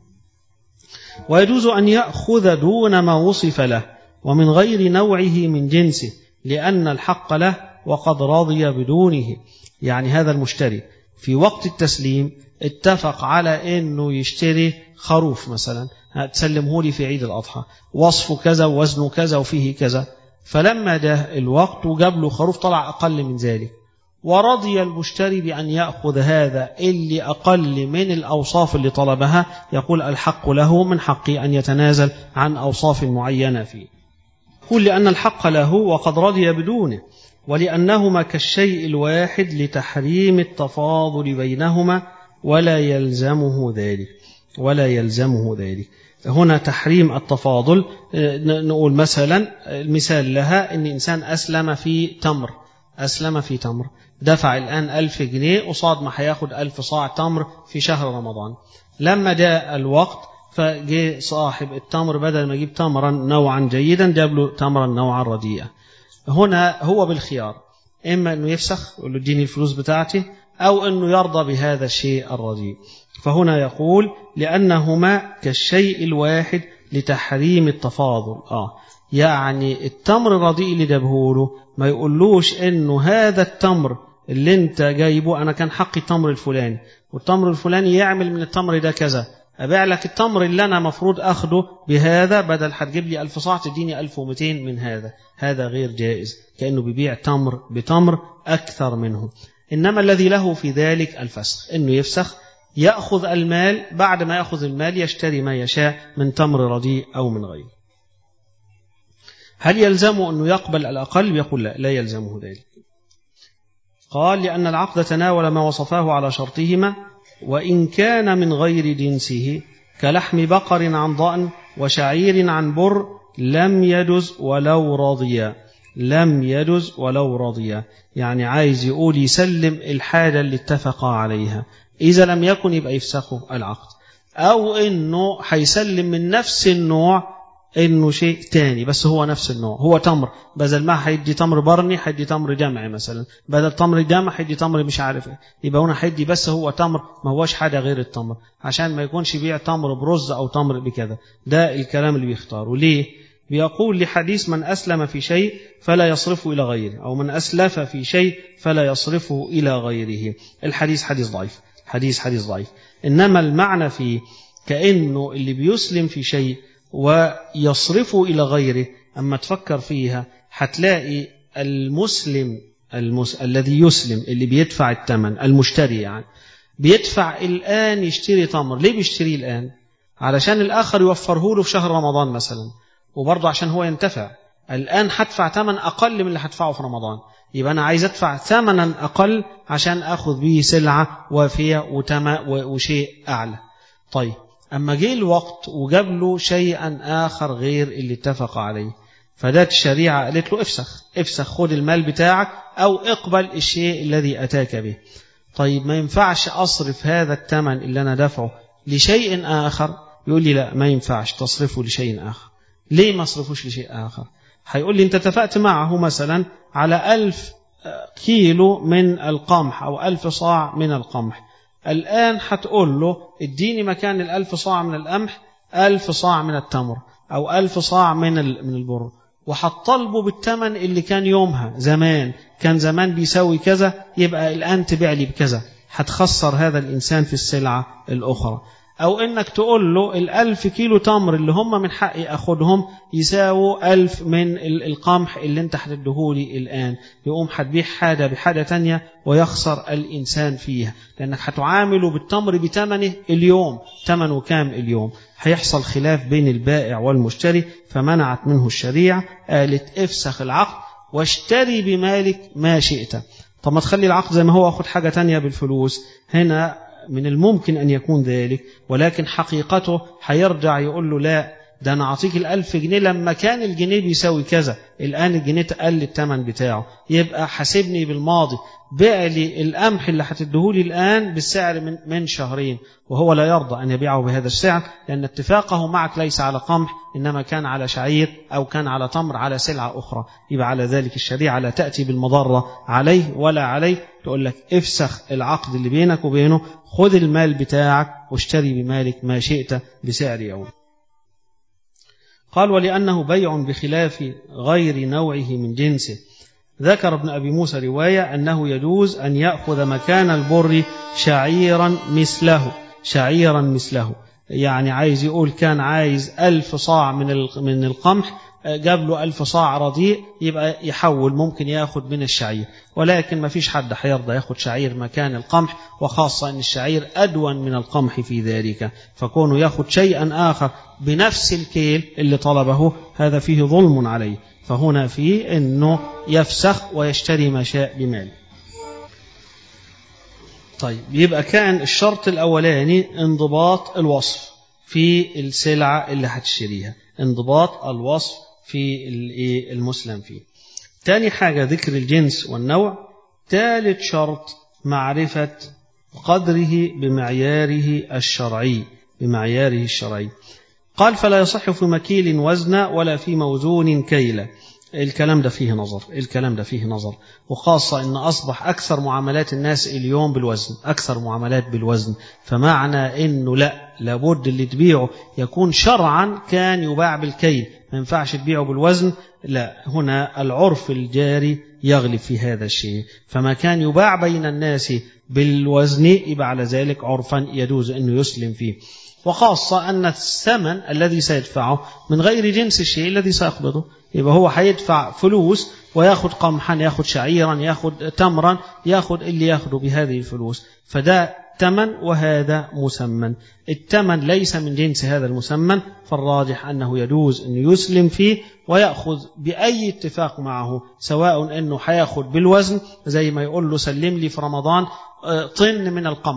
ويجوز أن يأخذ دون ما وصف له ومن غير نوعه من جنسه لأن الحق له وقد رضي بدونه. يعني هذا المشتري في وقت التسليم اتفق على أنه يشتري خروف مثلا، تسلمه لي في عيد الأضحى، وصفه كذا ووزنه كذا وفيه كذا، فلما جاء الوقت وجاب له خروف طلع أقل من ذلك، ورضي المشتري بأن يأخذ هذا اللي أقل من الأوصاف اللي طلبها، يقول الحق له، من حقه أن يتنازل عن أوصاف معينة فيه. يقول لأن الحق له وقد رضي بدونه، ولأنهما كالشيء الواحد لتحريم التفاضل بينهما ولا يلزمه ذلك، ولا يلزمه ذلك. هنا تحريم التفاضل. نقول مثلا المثال لها إن إنسان أسلم في تمر، أسلم في تمر، دفع الآن ألف جنيه قصاد ما هياخد ألف صاع تمر في شهر رمضان. لما جاء الوقت فجاء صاحب التمر بدل ما يجيب تمرا نوعا جيدا جاب له تمرا نوعا رديئا. هنا هو بالخيار، إما أنه يفسخ يقول له اديني الفلوس بتاعتي، أو أنه يرضى بهذا الشيء الرديء. فهنا يقول لأنهما كالشيء الواحد لتحريم التفاضل. آه يعني التمر الرديء اللي جابه له ما يقولوش انه هذا التمر اللي انت جايبه انا كان حقي التمر الفلاني، والتمر الفلاني يعمل من التمر ده كذا، ابيع لك التمر اللي انا مفروض اخده بهذا، بدل هتجيب لي ألف صاع تديني ألف ومئتين من هذا. هذا غير جائز، كأنه بيبيع تمر بتمر أكثر منه. إنما الذي له في ذلك الفسخ، إنه يفسخ يأخذ المال، بعد ما يأخذ المال يشتري ما يشاء من تمر رديء أو من غيره. هل يلزمه أنه يقبل الأقل؟ بيقول لا، لا يلزمه ذلك. قال لأن العقد تناول ما وصفاه على شرطهما وإن كان من غير جنسه كلحم بقر عن ضأن وشعير عن بر لم يجز ولو رضيا، لم يجز ولو رضيا. يعني عايز يقول يسلم الحاجة اللي اتفقا عليها، إذا لم يكن يبقى يفسخه العقد، أو إنه هيسلم من نفس النوع انه شيء تاني بس هو نفس النوع، هو تمر، بدل ما هيدي تمر برني هيدي تمر جمعي مثلا، بدل تمر جمع هيدي تمر مش عارف ايه، يبقى هنا هيدي بس هو تمر ما هوش حاجه غير التمر، عشان ما يكونش بيع تمر برز او تمر بكذا. ده الكلام اللي بيختاره. ليه؟ بيقول لحديث من أسلم في شيء فلا يصرفه إلى غيره، أو من أسلف في شيء فلا يصرفه إلى غيره. الحديث حديث ضعيف، حديث حديث ضعيف. إنما المعنى فيه كأنه اللي بيسلم في شيء ويصرفه إلى غيره، أما تفكر فيها هتلاقي المسلم المس... الذي يسلم اللي بيدفع الثمن، المشتري يعني بيدفع الآن يشتري تمر. ليه بيشتري الآن؟ علشان الآخر يوفره له في شهر رمضان مثلا، وبرضه عشان هو ينتفع. الآن هدفع ثمن أقل من اللي هدفعه في رمضان، يبقى أنا عايز أدفع ثمنا أقل عشان أخذ به سلعة وافية وشيء أعلى. طيب أما جه الوقت وجاب له شيئا آخر غير اللي اتفق عليه، فده الشريعة قالت له افسخ افسخ، خد المال بتاعك أو اقبل الشيء الذي أتاك به. طيب ما ينفعش أصرف هذا الثمن اللي أنا دفعه لشيء آخر؟ يقول لي لا، ما ينفعش تصرفه لشيء آخر. ليه ما صرفوش لشيء آخر؟ هيقول لي أنت اتفقت معه مثلا على ألف كيلو من القمح أو ألف صاع من القمح، الآن هتقول له اديني مكان الألف صاع من القمح ألف صاع من التمر أو ألف صاع من من البر، وهتطالبه بالثمن اللي كان يومها زمان، كان زمان بيساوي كذا، يبقى الآن تبيع لي بكذا. هتخسر هذا الإنسان في السلعة الأخرى. أو إنك تقول له الألف كيلو تمر اللي هم من حقي أخدهم يساووا ألف من القمح اللي أنت هتدهولي الآن، يقوم هتبيع حاجة بحاجة تانية ويخسر الإنسان فيها، لأنك هتعامله بالتمر بثمنه اليوم، ثمنه كام اليوم. هيحصل خلاف بين البائع والمشتري، فمنعت منه الشريعة، قالت افسخ العقد واشتري بمالك ما شئت. طب ما تخلي العقد زي ما هو، أخذ حاجة تانية بالفلوس. هنا من الممكن أن يكون ذلك، ولكن حقيقته هيرجع يقول له لا، ده أنا أعطيك الألف جنيه لما كان الجنيه بيساوي كذا، الآن الجنيه تقل الثمن بتاعه، يبقى حاسبني بالماضي، بيع لي القمح اللي هتدهولي الآن بالسعر من, من شهرين، وهو لا يرضى أن يبيعه بهذا السعر، لأن اتفاقه معك ليس على قمح، إنما كان على شعير أو كان على تمر على سلعة أخرى. يبقى على ذلك الشريعة لا تأتي بالمضرة عليه ولا عليه، تقول لك افسخ العقد اللي بينك وبينه، خذ المال بتاعك واشتري بمالك ما شئت بسعر يوم. قال ولأنه بيع بخلاف غير نوعه من جنسه. ذكر ابن أبي موسى رواية أنه يجوز أن يأخذ مكان البر شعيرا مثله، شعيرا مثله، يعني عايز يقول كان عايز ألف صاع من من القمح، جاب له ألف صاع رديء، يبقى يحول ممكن ياخد من الشعير، ولكن ما فيش حد هيرضى ياخد شعير مكان القمح، وخاصة أن الشعير أدون من القمح في ذلك، فكونه ياخد شيئا آخر بنفس الكيل اللي طلبه هذا فيه ظلم عليه. فهنا فيه أنه يفسخ ويشتري ما شاء بمال. طيب يبقى كان الشرط الأولاني انضباط الوصف في السلعة اللي هتشتريها، انضباط الوصف في المسلم فيه. تاني حاجة ذكر الجنس والنوع. ثالث شرط معرفة قدره بمعياره الشرعي، بمعياره الشرعي. قال فلا يصح في مكيل وزنا ولا في موزون كيلا. الكلام ده فيه نظر، الكلام ده فيه نظر، وخاصة ان اصبح اكثر معاملات الناس اليوم بالوزن، اكثر معاملات بالوزن، فمعنى انه لا، لابد اللي تبيعه يكون شرعا كان يباع بالكيل، ما ينفعش تبيعه بالوزن، لا، هنا العرف الجاري يغلب في هذا الشيء، فما كان يباع بين الناس بالوزن يبقى على ذلك عرفا يجوز انه يسلم فيه، وخاصة أن الثمن الذي سيدفعه من غير جنس الشيء الذي سيقبضه، يبقى هو هيدفع فلوس ويأخذ قمحا، يأخذ شعيرا، يأخذ تمرا، يأخذ اللي يأخذه بهذه الفلوس، فده تمن وهذا مسمن. التمن ليس من جنس هذا المسمن، فالراجح أنه يجوز أن يسلم فيه ويأخذ بأي اتفاق معه، سواء أنه هيأخذ بالوزن زي ما يقول له سلم لي في رمضان طن من القمح،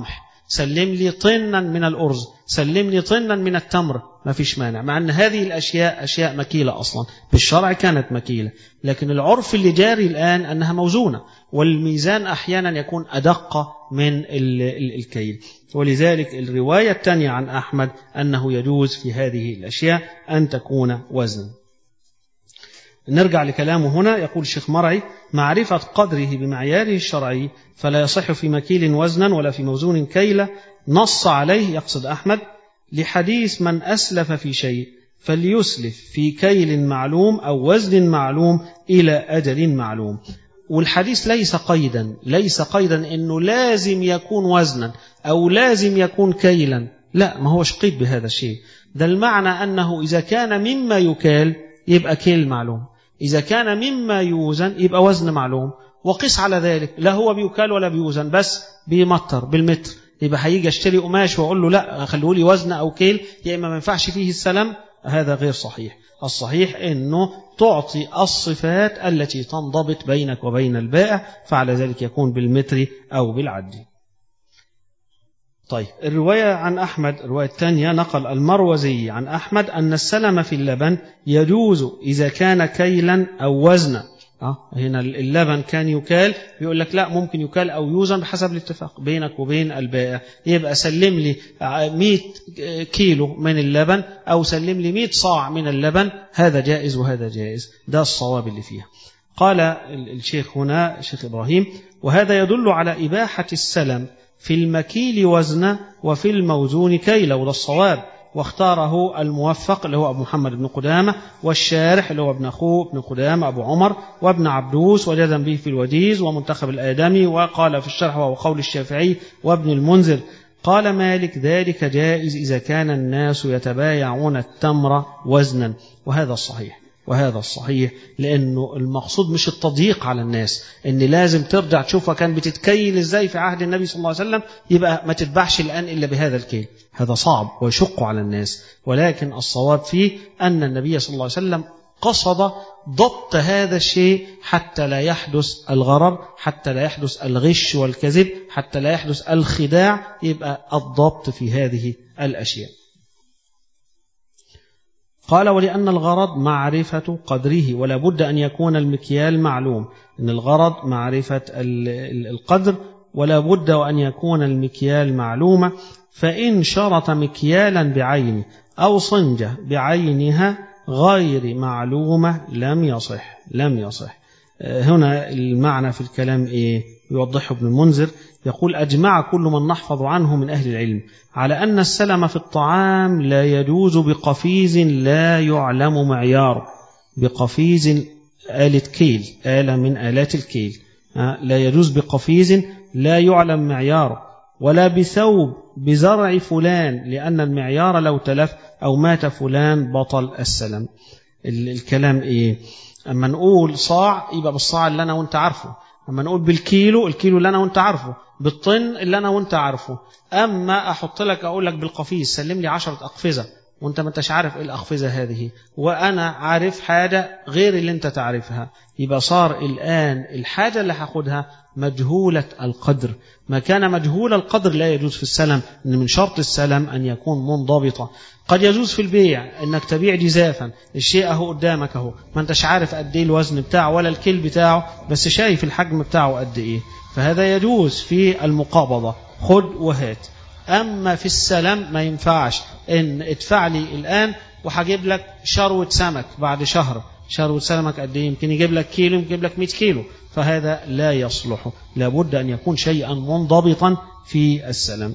سلم لي طنا من الأرز، سلم لي طنا من التمر، ما فيش مانع، مع أن هذه الأشياء أشياء مكيلة أصلا، بالشرع كانت مكيلة، لكن العرف اللي جاري الآن أنها موزونة، والميزان أحيانا يكون أدق من الكيل. ولذلك الرواية الثانية عن أحمد أنه يجوز في هذه الأشياء أن تكون وزنا. نرجع لكلامه هنا. يقول الشيخ مرعي: معرفة قدره بمعياره الشرعي فلا يصح في مكيل وزنا ولا في موزون كيلة. نص عليه، يقصد أحمد، لحديث من أسلف في شيء فليسلف في كيل معلوم أو وزن معلوم إلى أجل معلوم. والحديث ليس قيدا، ليس قيدا إنه لازم يكون وزنا أو لازم يكون كيلا، لا، ما هوش قيد بهذا الشيء. ده المعنى أنه إذا كان مما يكال يبقى كيل معلوم، إذا كان مما يوزن يبقى وزن معلوم. وقس على ذلك، لا هو بيكال ولا بيوزن، بس بيمتر بالمتر، يبقى هيجي اشتري قماش واقول له لا خلوه لي وزن او كيل، يا اما ما ينفعش فيه السلام. هذا غير صحيح. الصحيح انه تعطي الصفات التي تنضبط بينك وبين البائع، فعلى ذلك يكون بالمتر او بالعد. طيب، الرواية عن أحمد، الرواية الثانية، نقل المروزي عن أحمد أن السلم في اللبن يجوز إذا كان كيلا أو وزنا. أه؟ هنا اللبن كان يكال، بيقول لك لا، ممكن يكال أو يوزن بحسب الاتفاق بينك وبين البائع. يبقى سلم لي مئة كيلو من اللبن أو سلم لي مئة صاع من اللبن، هذا جائز وهذا جائز، ده الصواب اللي فيها. قال الشيخ هنا، الشيخ إبراهيم: وهذا يدل على إباحة السلم في المكيل وزنا وفي الموزون كيلا، وده الصواب. واختاره الموفق اللي هو أبو محمد بن قدامة، والشارح اللي هو ابن أخوه ابن قدامة أبو عمر، وابن عبدوس، وجزم به في الوجيز ومنتخب الآدمي، وقال في الشرح وهو قول الشافعي وابن المنذر. قال مالك: ذلك جائز إذا كان الناس يتبايعون التمر وزنا، وهذا الصحيح، وهذا الصحيح، لأنه المقصود مش التضييق على الناس، إن لازم ترجع تشوفها كان بتتكيل إزاي في عهد النبي صلى الله عليه وسلم، يبقى ما تتبعش الآن إلا بهذا الكيل، هذا صعب ويشق على الناس. ولكن الصواب فيه أن النبي صلى الله عليه وسلم قصد ضبط هذا الشيء حتى لا يحدث الغرر، حتى لا يحدث الغش والكذب، حتى لا يحدث الخداع، يبقى الضبط في هذه الأشياء. قال: ولأن الغرض معرفة قدره، ولا بد أن يكون المكيال معلوم. إن الغرض معرفة القدر، ولا بد أن يكون المكيال معلومة. فإن شرط مكيالا بعينه أو صنجة بعينها غير معلومة لم يصح، لم يصح. هنا المعنى في الكلام إيه؟ يوضحه ابن المنذر، يقول: أجمع كل من نحفظ عنه من أهل العلم على أن السلم في الطعام لا يجوز بقفيز لا يعلم معياره. بقفيز آلة كيل، آلة من آلات الكيل، لا يجوز بقفيز لا يعلم معياره، ولا بثوب بزرع فلان، لأن المعيار لو تلف أو مات فلان بطل السلم. الكلام إيه؟ أما نقول صاع يبقى بالصاع اللي أنا وانت عارفه، أما نقول بالكيلو الكيلو اللي أنا وانت عارفه، بالطن اللي أنا وانت عارفه. أما أحط لك أقول لك بالقفيز سلم لي عشرة أقفزة وانت ما انتش عارف ايه الأقفزة هذه، وأنا عارف حاجة غير اللي انت تعرفها، يبقى صار الآن الحاجة اللي هاخدها مجهولة القدر. ما كان مجهول القدر لا يجوز في السلم، إن من شرط السلم أن يكون منضبطا. قد يجوز في البيع إنك تبيع جزافا، الشيء أهو قدامك أهو، ما انتش عارف قد إيه الوزن بتاعه ولا الكيل بتاعه، بس شايف الحجم بتاعه قد إيه، فهذا يجوز في المقابضة، خد وهات. أما في السلم ما ينفعش إن ادفع لي الآن وهجيب لك شروة سمك بعد شهر، شروة سمك قد إيه؟ يمكن يجيب لك كيلو، يمكن يجيب لك مئة كيلو، فهذا لا يصلح، لابد أن يكون شيئا منضبطا في السلم.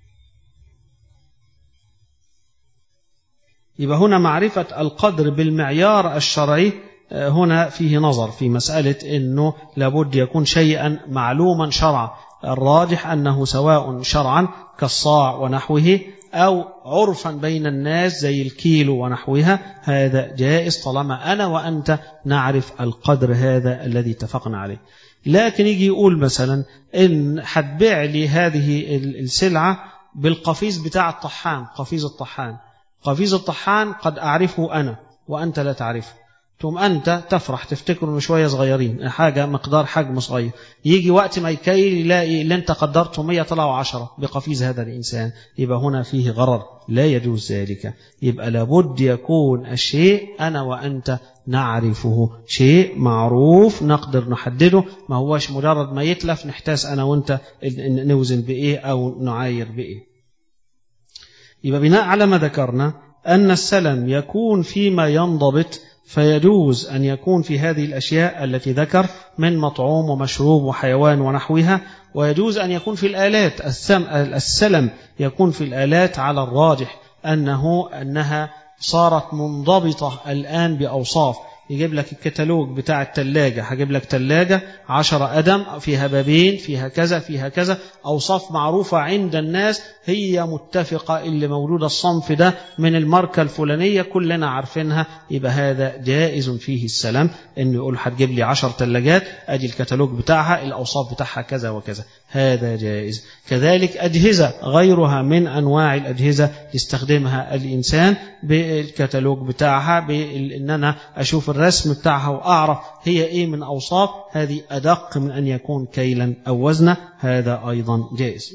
يبقى هنا معرفة القدر بالمعيار الشرعي هنا فيه نظر في مسألة أنه لابد يكون شيئا معلوما شرعا. الراجح أنه سواء شرعا كالصاع ونحوه أو عرفا بين الناس زي الكيلو ونحوها، هذا جائز طالما أنا وأنت نعرف القدر هذا الذي اتفقنا عليه. لكن يجي يقول مثلا إن هتبيع لي هذه السلعة بالقفيز بتاع الطحان، قفيز الطحان، قفيز الطحان قد أعرفه أنا وأنت لا تعرفه، تقوم أنت تفرح تفتكر إنه شوية صغيرين، حاجة مقدار حجم صغير، يجي وقت ما يكيل يلاقي اللي أنت قدرته مية طلعوا عشرة بقفيز هذا الإنسان، يبقى هنا فيه غرر، لا يجوز ذلك. يبقى لابد يكون الشيء أنا وأنت نعرفه، شيء معروف نقدر نحدده، ما هوش مجرد ما يتلف نحتاس أنا وأنت نوزن بإيه أو نعاير بإيه. يبقى بناء على ما ذكرنا أن السلم يكون فيما ينضبط، فيجوز أن يكون في هذه الأشياء التي ذكر من مطعوم ومشروب وحيوان ونحوها، ويجوز أن يكون في الآلات. السلم يكون في الآلات على الراجح أنه أنها صارت منضبطة الآن بأوصاف. يجيب لك الكتالوج بتاع التلاجة، هجيب لك تلاجة عشرة قدم فيها بابين فيها كذا فيها كذا، أوصاف معروفة عند الناس هي متفقة، اللي موجودة الصنف ده من الماركة الفلانية كلنا عارفينها، يبقى هذا جائز فيه السلام، إنه يقول هتجيب لي عشر تلاجات أدي الكتالوج بتاعها الأوصاف بتاعها كذا وكذا، هذا جائز. كذلك أجهزة غيرها من أنواع الأجهزة يستخدمها الإنسان بالكتالوج بتاعها، بأن أنا أشوف الرسم بتاعها وأعرف هي إيه من أوصاف، هذه أدق من أن يكون كيلا أو وزنا، هذا أيضا جائز.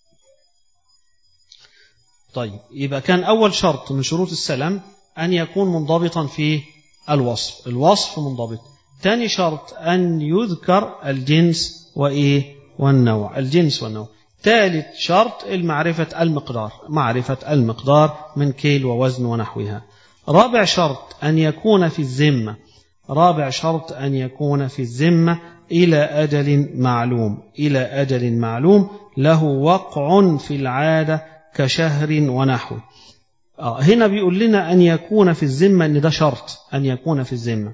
طيب، يبقى كان أول شرط من شروط السلم أن يكون منضبطا في الوصف، الوصف منضبط. ثاني شرط أن يذكر الجنس وإيه والنوع، الجنس والنوع. ثالث شرط المعرفة المقدار، معرفة المقدار من كيل ووزن ونحوها. رابع شرط أن يكون في الذمة، رابع شرط أن يكون في الذمة إلى أجل معلوم، إلى أجل معلوم له وقع في العادة كشهر ونحو. آه هنا بيقول لنا أن يكون في الذمة، أن ده شرط أن يكون في الذمة.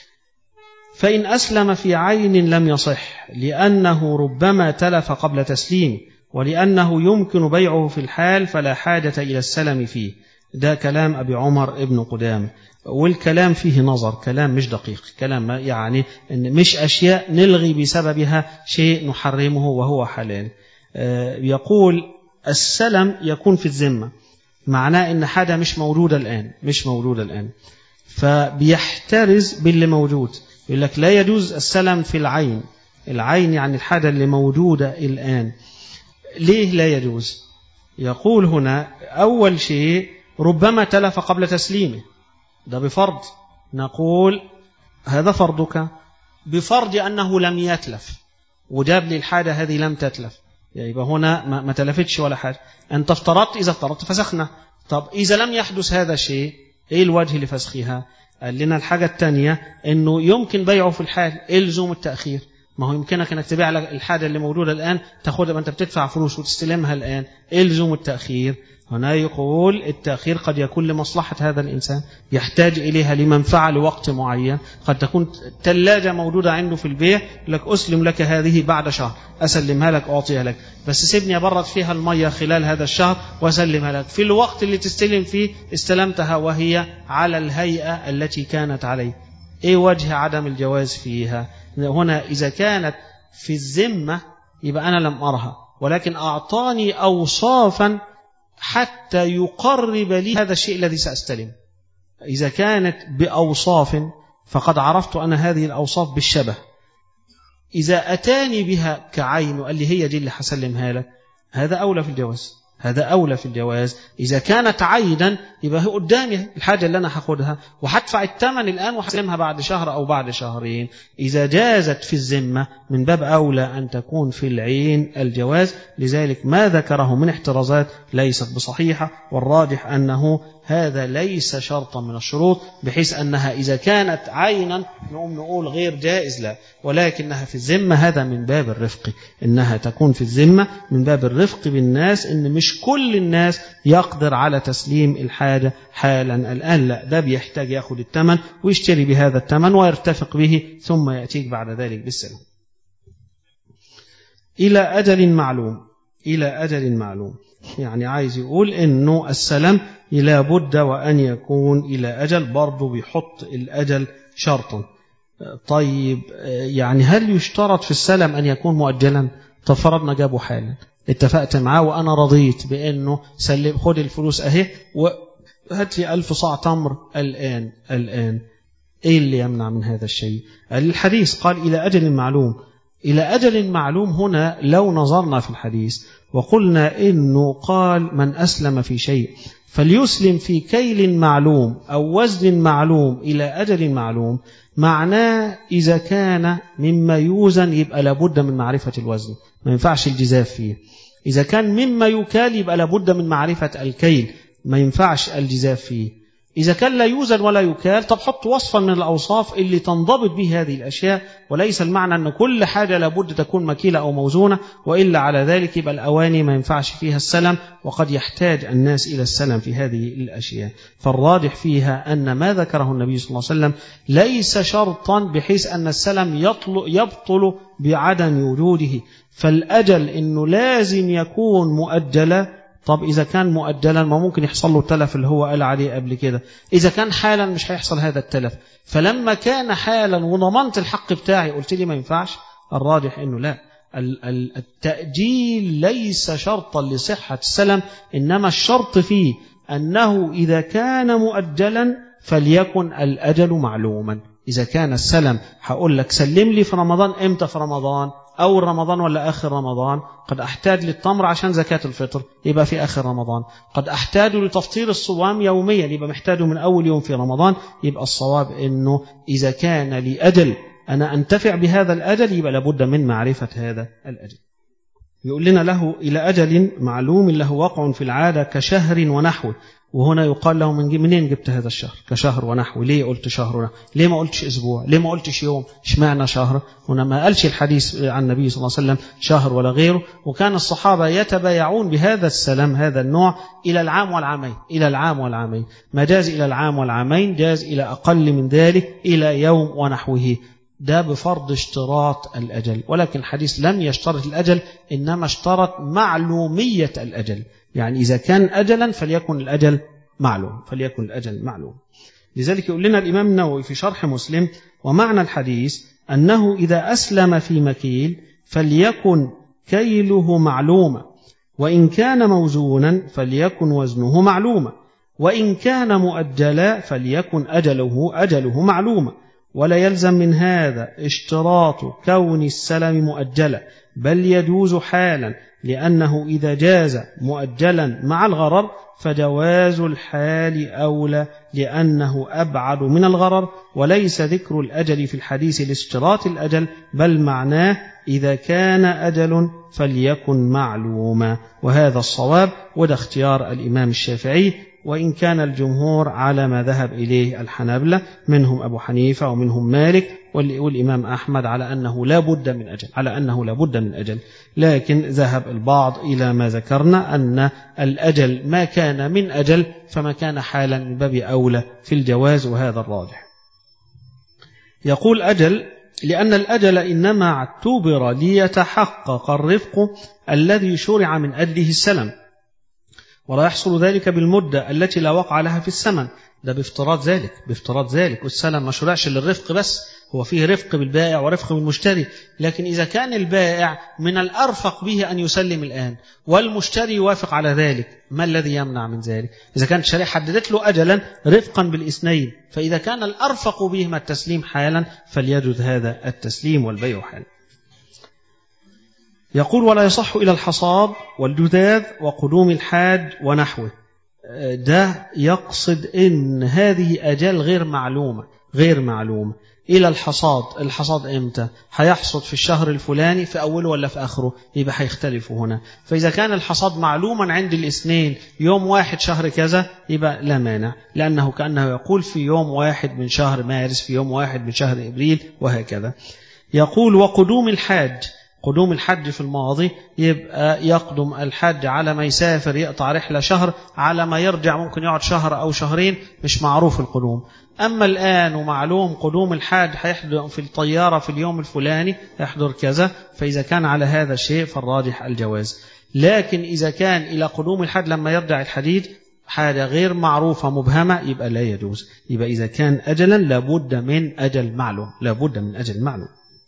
فإن أسلم في عين لم يصح، لأنه ربما تلف قبل تسليم، ولأنه يمكن بيعه في الحال فلا حاجة إلى السلم فيه. ده كلام أبي عمر ابن قدام، والكلام فيه نظر، كلام مش دقيق، كلام يعني إن مش أشياء نلغي بسببها شيء نحرمه وهو حلال. يقول السلم يكون في الذمة، معناه إن حاجة مش موجودة الآن، مش موجودة الآن، فبيحترز باللي موجود. يقول لك لا يجوز السلم في العين، العين يعني الحاجة اللي موجودة الآن. ليه لا يجوز؟ يقول هنا أول شيء ربما تلف قبل تسليمه، ده بفرض، نقول هذا فرضك بفرض أنه لم يتلف، وجاب لي الحاجة هذه لم تتلف، يبقى هنا ما تلفتش ولا حاجة. أنت افترضت، إذا افترضت فسخنا. طب إذا لم يحدث هذا الشيء، إيه الوجه لفسخها؟ قال لنا الحاجة الثانية أنه يمكن بيعه في الحال، إلزم التأخير. ما هو يمكنك أنك تبيع لك الحاجة اللي موجودة الآن تاخدها، ما أنت بتدفع فلوس وتستلمها الآن، إلزم التأخير. هنا يقول التأخير قد يكون لمصلحة هذا الإنسان، يحتاج إليها لمنفعة لوقت معين. قد تكون الثلاجة موجودة عنده في البيع، لك أسلم لك هذه بعد شهر، أسلمها لك أعطيها لك، بس سيبني أبرد فيها المية خلال هذا الشهر وأسلمها لك. في الوقت اللي تستلم فيه استلمتها وهي على الهيئة التي كانت عليه، إيه وجه عدم الجواز فيها؟ هنا إذا كانت في الذمة يبقى أنا لم أرها، ولكن أعطاني أوصافا حتى يقرب لي هذا الشيء الذي سأستلم. إذا كانت بأوصاف فقد عرفت أن هذه الأوصاف بالشبه. إذا أتاني بها كعين وقال لي هي دي اللي حسلمها لك، هذا أولى في الجواز، هذا أولى في الجواز. إذا كانت عينا يبقى هي قدامي الحاجة اللي أنا هاخدها وهدفع الثمن الآن وحسلمها بعد شهر أو بعد شهرين. إذا جازت في الذمة من باب أولى أن تكون في العين الجواز. لذلك ما ذكره من احترازات ليست بصحيحة، والراجح أنه هذا ليس شرطا من الشروط، بحيث أنها إذا كانت عينا نقوم نقول غير جائز، لا، ولكنها في الذمة هذا من باب الرفق، إنها تكون في الذمة من باب الرفق بالناس، إن مش كل الناس يقدر على تسليم الحاجة حالا الآن، لا، ده بيحتاج يأخذ الثمن ويشتري بهذا الثمن ويرتفق به ثم يأتيك بعد ذلك بالسلام. إلى أجل معلوم، إلى أجل معلوم يعني عايز يقول إنه السلام لا بد وأن يكون إلى أجل، برضو بيحط الأجل شرطا. طيب يعني هل يشترط في السلام أن يكون مؤجلا؟ تفرضنا جابوا حالا، اتفقت معاه وأنا رضيت بأنه سلم، خد الفلوس أهي وهات لي ألف صاع تمر الآن الآن إيه اللي يمنع من هذا الشيء؟ الحديث قال إلى أجل معلوم. إلى أجل معلوم هنا لو نظرنا في الحديث وقلنا إنه قال من أسلم في شيء فليسلم في كيل معلوم أو وزن معلوم إلى أجل معلوم، معناه إذا كان مما يوزن يبقى لابد من معرفة الوزن، ما ينفعش الجزاف فيه. إذا كان مما يكال يبقى لابد من معرفة الكيل، ما ينفعش الجزاف فيه. إذا كان لا يوزن ولا يكال، طب حط وصفا من الأوصاف اللي تنضبط به هذه الأشياء، وليس المعنى أن كل حاجة لابد تكون مكيلة أو موزونة، وإلا على ذلك يبقى الأواني ما ينفعش فيها السلم، وقد يحتاج الناس إلى السلم في هذه الأشياء. فالراجح فيها أن ما ذكره النبي صلى الله عليه وسلم ليس شرطا بحيث أن السلم يبطل بعدم وجوده. فالأجل إنه لازم يكون مؤجلا. طب إذا كان مؤجلا ما ممكن يحصل له التلف اللي هو قال عليه قبل كده. إذا كان حالا مش هيحصل هذا التلف. فلما كان حالا وضمنت الحق بتاعي قلت لي ما ينفعش، الراجح إنه لا، التأجيل ليس شرطا لصحة السلم، إنما الشرط فيه أنه إذا كان مؤجلا فليكن الأجل معلوما. إذا كان السلم هقول لك سلم لي في رمضان، إمتى في رمضان؟ أول رمضان ولا آخر رمضان؟ قد أحتاج للتمر عشان زكاة الفطر يبقى في آخر رمضان، قد أحتاج لتفطير الصوام يوميا يبقى محتاجه من أول يوم في رمضان. يبقى الصواب إنه إذا كان لي أجل أنا أنتفع بهذا الأجل يبقى لابد من معرفة هذا الأجل. يقول لنا له إلى أجل معلوم له وقع في العادة كشهر ونحوه. وهنا يقال له من منين جبت هذا الشهر كشهر ونحوه؟ ليه قلت شهر؟ ليه ما قلتش أسبوع؟ ليه ما قلتش يوم؟ اشمعنى شهر؟ هنا ما قالش الحديث عن النبي صلى الله عليه وسلم شهر ولا غيره. وكان الصحابة يتبايعون بهذا السلام هذا النوع إلى العام والعامين، إلى العام والعامين، ما جاز إلى العام والعامين جاز إلى أقل من ذلك إلى يوم ونحوه. ده بفرض اشتراط الأجل، ولكن الحديث لم يشترط الأجل، إنما اشترط معلومية الأجل. يعني إذا كان أجلا فليكن الأجل معلوم، فليكن الأجل معلوم. لذلك يقول لنا الإمام النووي في شرح مسلم: ومعنى الحديث أنه إذا أسلم في مكيل فليكن كيله معلوما، وإن كان موزونا فليكن وزنه معلوما، وإن كان مؤجلا فليكن أجله أجله معلوما. ولا يلزم من هذا اشتراط كون السلم مؤجلا، بل يجوز حالا، لأنه إذا جاز مؤجلا مع الغرر فجواز الحال أولى، لأنه أبعد من الغرر. وليس ذكر الأجل في الحديث لاشتراط الأجل، بل معناه إذا كان أجل فليكن معلوما. وهذا الصواب، وده اختيار الإمام الشافعي، وإن كان الجمهور على ما ذهب إليه الحنابلة، منهم أبو حنيفة ومنهم مالك والإمام أحمد، على أنه لا بد من أجل، على أنه لا بد من أجل. لكن ذهب البعض إلى ما ذكرنا، أن الأجل ما كان من أجل فما كان حالا من باب أولى في الجواز، وهذا الراجح. يقول أجل لأن الأجل إنما اعتبر ليتحقق الرفق الذي شرع من أجله السلم، ولا يحصل ذلك بالمدة التي لا وقع لها في الثمن. ده بافتراض ذلك، بافتراض ذلك والسلم ما شرعش للرفق بس، هو فيه رفق بالبائع ورفق بالمشتري. لكن إذا كان البائع من الأرفق به أن يسلم الآن والمشتري يوافق على ذلك، ما الذي يمنع من ذلك؟ إذا كانت الشريعة حددت له أجلا رفقا بالإثنين، فإذا كان الأرفق بهما التسليم حالا فليجوز هذا التسليم والبيع حالا. يقول: ولا يصح إلى الحصاد والجذاذ وقدوم الحاج ونحوه. ده يقصد إن هذه أجل غير معلومة، غير معلومة. إلى الحصاد، الحصاد إمتى؟ هيحصد في الشهر الفلاني في أوله ولا في آخره؟ يبقى هيختلف هنا. فإذا كان الحصاد معلوما عند الاثنين يوم واحد شهر كذا، يبقى لا مانع، لأنه كأنه يقول في يوم واحد من شهر مارس، في يوم واحد من شهر إبريل، وهكذا. يقول: وقدوم الحاج، قدوم الحج في الماضي يبقى يقدم الحج على ما يسافر يقطع رحلة شهر، على ما يرجع ممكن يقعد شهر أو شهرين، مش معروف القدوم. أما الآن ومعلوم قدوم الحاج هيحضر في الطيارة في اليوم الفلاني يحضر كذا، فإذا كان على هذا الشيء فالراجح الجواز. لكن إذا كان إلى قدوم الحج لما يرجع الحديد حاجة غير معروفة مبهمة يبقى لا يجوز. يبقى إذا كان أجلا لابد من أجل معلوم، لابد من أجل معلوم.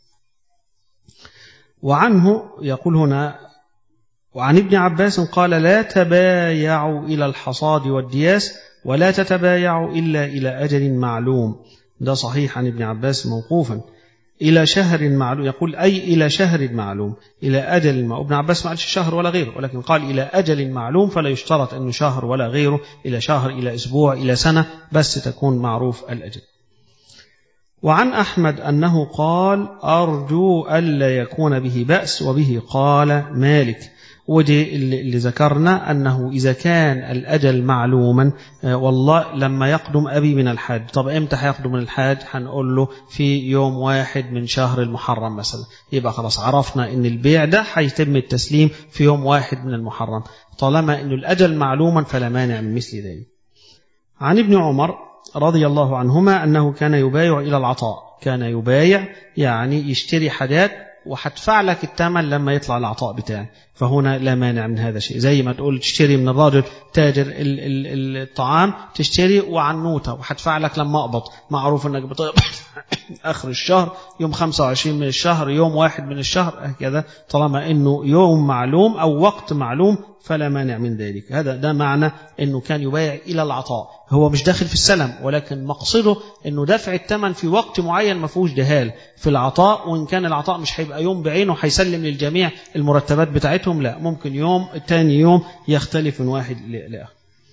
وعنه يقول هنا: وعن ابن عباس قال: لا تبايعوا إلى الحصاد والدياس، ولا تتبايعوا إلا إلى أجل معلوم. ده صحيح عن ابن عباس موقوفا. إلى شهر معلوم، يقول أي إلى شهر معلوم، إلى أجل معلوم. ابن عباس ما قالش شهر ولا غيره، ولكن قال إلى أجل معلوم، فلا يشترط أنه شهر ولا غيره، إلى شهر إلى أسبوع إلى سنة، بس تكون معروف الأجل. وعن أحمد أنه قال أرجو ألا يكون به بأس، وبه قال مالك. ودي اللي ذكرنا أنه إذا كان الأجل معلوما، والله لما يقدم أبي من الحاج، طب إمتى هيقدم من الحاج؟ هنقول له في يوم واحد من شهر المحرم مثلا، يبقى خلاص عرفنا أن البيع ده هيتم التسليم في يوم واحد من المحرم، طالما أن الأجل معلوما فلا مانع من مثل ذلك. عن ابن عمر رضي الله عنهما أنه كان يبايع إلى العطاء، كان يبايع يعني يشتري حاجات وهدفع لك الثمن لما يطلع العطاء بتاعي، فهنا لا مانع من هذا الشيء. زي ما تقول تشتري من الراجل تاجر الطعام، تشتري وعنوته وهدفع لك لما أقبض، معروف أنك بتقبض آخر الشهر يوم خمسة وعشرين من الشهر، يوم واحد من الشهر، هكذا طالما أنه يوم معلوم أو وقت معلوم فلا مانع من ذلك. هذا ده معنى أنه كان يبايع إلى العطاء، هو مش داخل في السلم، ولكن مقصده أنه دفع الثمن في وقت معين ما فيهوش دهال في العطاء، وإن كان العطاء مش هيبقى يوم بعينه هيسلم للجميع المرتبات بتاعتهم، لا، ممكن يوم الثاني يوم يختلف من واحد لآخر.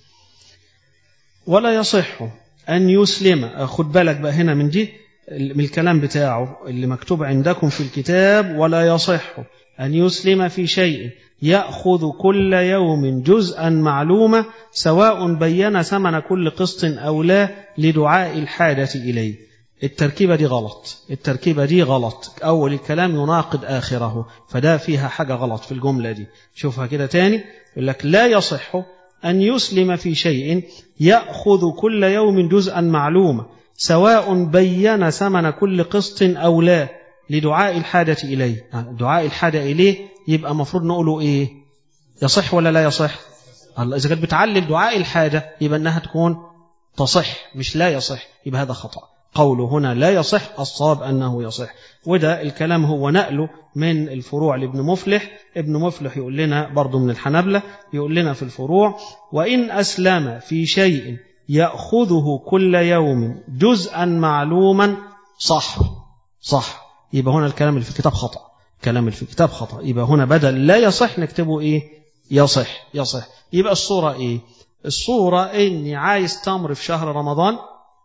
ولا يصح أن يسلم، خد بالك بقى هنا من دي، من الكلام بتاعه اللي مكتوب عندكم في الكتاب، ولا يصح أن يسلم في شيء يأخذ كل يوم جزءا معلومة سواء بين ثمن كل قسط أو لا لدعاء الحاجة إليه. التركيبة دي غلط، التركيبة دي غلط، أول الكلام يناقض آخره، فده فيها حاجة غلط في الجملة دي. شوفها كده تاني، يقول لك لا يصح أن يسلم في شيء يأخذ كل يوم جزءا معلومة سواء بين ثمن كل قسط أو لا لدعاء الحاجة إليه. دعاء الحاجة إليه يبقى مفروض نقوله إيه؟ يصح ولا لا يصح؟ الله، إذا كانت بتعلل دعاء الحاجة يبقى أنها تكون تصح، مش لا يصح، يبقى هذا خطأ. قوله هنا لا يصح، الصواب أنه يصح. وده الكلام هو نقله من الفروع لابن مفلح. ابن مفلح يقول لنا برضو من الحنبلة، يقول لنا في الفروع: وإن أسلم في شيء يأخذه كل يوم جزءا معلوما صح صح. يبقى هنا الكلام اللي في الكتاب خطأ، الكلام اللي في الكتاب خطأ، يبقى هنا بدل لا يصح نكتبه إيه؟ يصح يصح. يبقى الصورة إيه؟ الصورة إني عايز تمر في شهر رمضان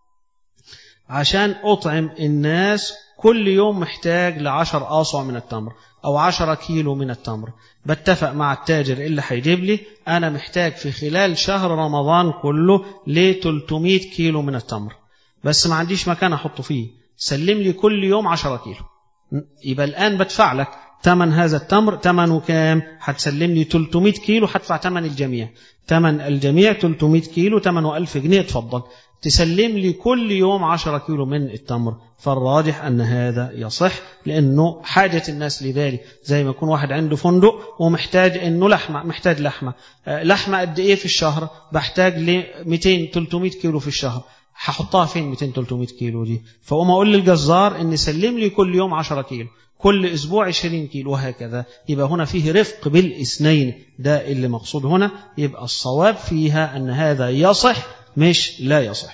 عشان أطعم الناس، كل يوم محتاج لعشر آصع من التمر أو عشرة كيلو من التمر. بتفق مع التاجر اللي هيجيب لي، أنا محتاج في خلال شهر رمضان كله ل ثلاثمائة كيلو من التمر، بس ما عنديش مكان أحطه فيه، سلم لي كل يوم عشرة كيلو. يبقى الآن بدفع لك ثمن هذا التمر، ثمنه كام؟ هتسلم لي ثلاثمائة كيلو، هدفع ثمن الجميع، ثمن الجميع ثلاثمائة كيلو، ثمنه ألف جنيه، اتفضل تسلم لي كل يوم عشرة كيلو من التمر. فالراجح أن هذا يصح، لأنه حاجة الناس لذلك. زي ما يكون واحد عنده فندق ومحتاج أنه لحمة، محتاج لحمة لحمة قد إيه في الشهر؟ بحتاج ل مئتين ثلاثمائة كيلو في الشهر، هحطها فين مئتين ثلاثمائة كيلو دي؟ فأقوم أقول للجزار أن سلم لي كل يوم عشرة كيلو، كل أسبوع عشرين كيلو، وهكذا. يبقى هنا فيه رفق بالاثنين، ده اللي مقصود هنا. يبقى الصواب فيها أن هذا يصح مش لا يصح.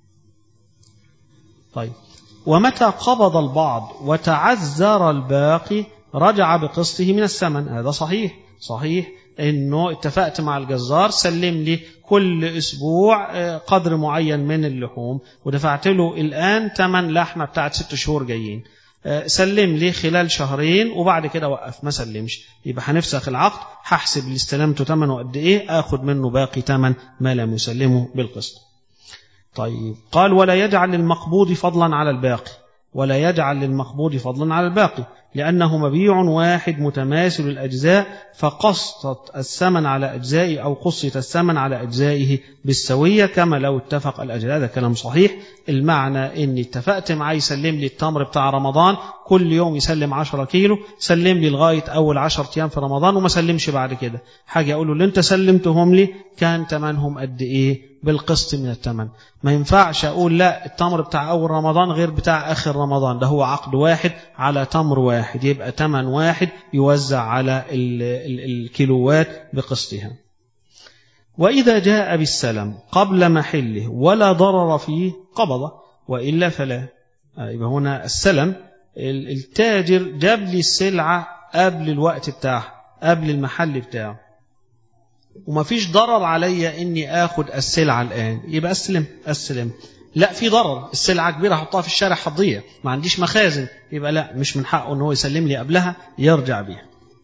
طيب، ومتى قبض البعض وتعذر الباقي رجع بقسطه من الثمن. هذا صحيح صحيح، انه اتفقت مع الجزار سلم لي كل اسبوع قدر معين من اللحوم، ودفعت له الان ثمن لحمه بتاعت ست شهور جايين، سلم لي خلال شهرين وبعد كده وقف ما سلمش، يبقى هنفسخ العقد، هحسب اللي استلمته ثمنه قد ايه، اخد منه باقي ثمن ما لم يسلمه بالقسط. طيب، قال: ولا يجعل للمقبوض فضلا على الباقي، ولا يجعل للمقبوض فضلا على الباقي، لأنه مبيع واحد متماثل الأجزاء، فقسط الثمن على أجزائه أو قسط الثمن على أجزائه بالسوية كما لو اتفق الأجزاء. هذا كلام صحيح. المعنى إني اتفقت معاه يسلم لي التمر بتاع رمضان كل يوم يسلم عشرة كيلو، سلم لي لغاية أول عشرة أيام في رمضان وما سلمش بعد كده، حاجة أقول له اللي أنت سلمتهم لي كان تمنهم قد إيه بالقسط من التمن. ما ينفعش أقول لا التمر بتاع أول رمضان غير بتاع آخر رمضان، ده هو عقد واحد على تمر واحد، يبقى تمن واحد يوزع على ال ال الكيلوات بقسطها. وإذا جاء بالسلم قبل محله ولا ضرر فيه قبضه. وإلا فلا. يبقى هنا السلم، التاجر جاب لي السلعة قبل الوقت بتاعها، قبل المحل بتاعه، وما فيش ضرر علي إني آخد السلعة الآن، يبقى أسلم أسلم. لا، في ضرر، السلعة كبيرة حطها في الشارع هتضيع، ما عنديش مخازن، يبقى لا، مش من حقه إنه يسلم لي قبلها، يرجع بيها.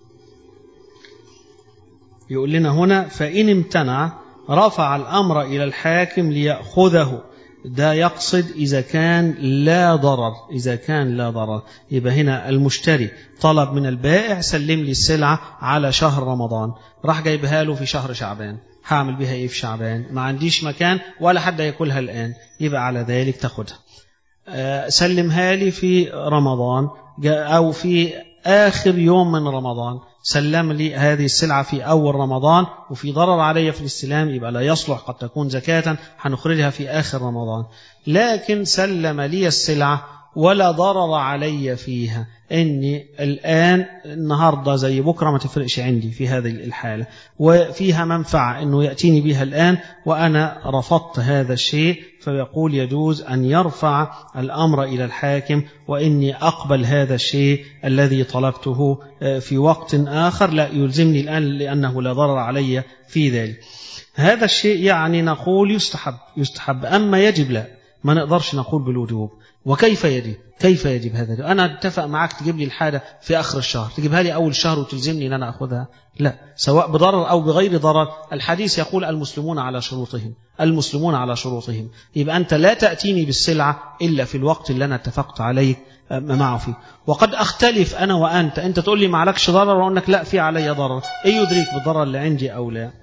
يقول لنا هنا فإن امتنع رفع الأمر إلى الحاكم ليأخذه. ده يقصد إذا كان لا ضرر، إذا كان لا ضرر. يبقى هنا المشتري طلب من البائع سلم لي السلعة على شهر رمضان، راح جايبها له في شهر شعبان، هعمل بها إيه في شعبان؟ ما عنديش مكان ولا حد يأكلها الآن، يبقى على ذلك تاخدها. أه سلمها لي في رمضان أو في آخر يوم من رمضان، سلم لي هذه السلعة في أول رمضان وفي ضرر علي في الاستلام، يبقى لا يصلح، قد تكون زكاة هنخرجها في آخر رمضان. لكن سلم لي السلعة ولا ضرر علي فيها، إني الآن النهاردة زي بكرة ما تفرقش عندي في هذه الحالة، وفيها منفعة إنه يأتيني بها الآن وأنا رفضت هذا الشيء، فيقول يجوز أن يرفع الأمر إلى الحاكم، وإني أقبل هذا الشيء الذي طلبته في وقت آخر، لا يلزمني الآن لأنه لا ضرر علي في ذلك. هذا الشيء يعني نقول يستحب يستحب أما يجب لا، ما نقدرش نقول بالوجوب. وكيف يجب؟ كيف يجب هذا؟ أنا اتفق معك تجيب لي الحاجة في آخر الشهر، تجيبها لي أول الشهر وتلزمني أن أنا أخذها؟ لا، سواء بضرر أو بغير ضرر. الحديث يقول المسلمون على شروطهم، المسلمون على شروطهم. يبقى أنت لا تأتيني بالسلعة إلا في الوقت اللي أنا اتفقت عليه معه فيه. وقد أختلف أنا وأنت، أنت تقول لي ما عليكش ضرر وأقول لك لا، في علي ضرر. إيه يدريك بالضرر اللي عندي أو لا؟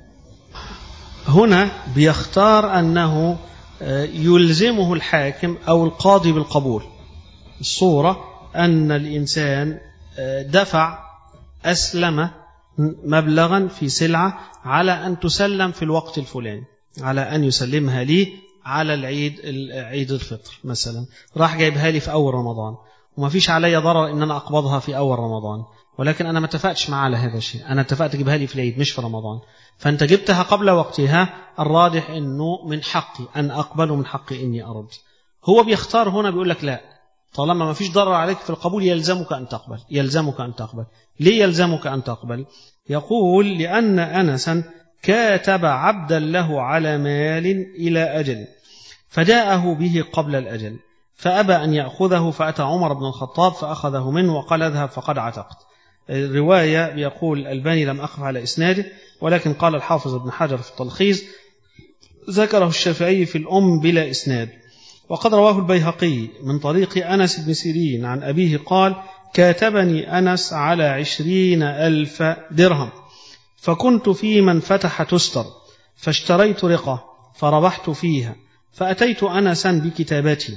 هنا بيختار أنه يلزمه الحاكم أو القاضي بالقبول. الصورة أن الإنسان دفع أسلم مبلغا في سلعة على أن تسلم في الوقت الفلاني، على أن يسلمها لي على العيد عيد الفطر مثلا، راح جايبها لي في أول رمضان، وما فيش علي ضرر إن أنا أقبضها في أول رمضان، ولكن أنا ما اتفقتش معاه على هذا الشيء، أنا اتفقت أجيبها لي في العيد مش في رمضان، فأنت جبتها قبل وقتها، الراجح أنه من حقي أن أقبل ومن حقي إني أرد. هو بيختار هنا بيقول لك لا، طالما ما فيش ضرر عليك في القبول يلزمك أن تقبل، يلزمك أن تقبل. ليه يلزمك أن تقبل؟ يقول لأن أنسا كاتب عبدا له على مال إلى أجل، فجاءه به قبل الأجل، فأبى أن يأخذه، فأتى عمر بن الخطاب فأخذه منه وقال اذهب فقد عتقت. الرواية يقول الألباني لم أقف على إسناده، ولكن قال الحافظ ابن حجر في التلخيص ذكره الشافعي في الأم بلا إسناد. وقد رواه البيهقي من طريق أنس بن سيرين عن أبيه قال كاتبني أنس على عشرين ألف درهم، فكنت في من فتح تستر، فاشتريت رقة فربحت فيها، فأتيت أنسا بكتابتي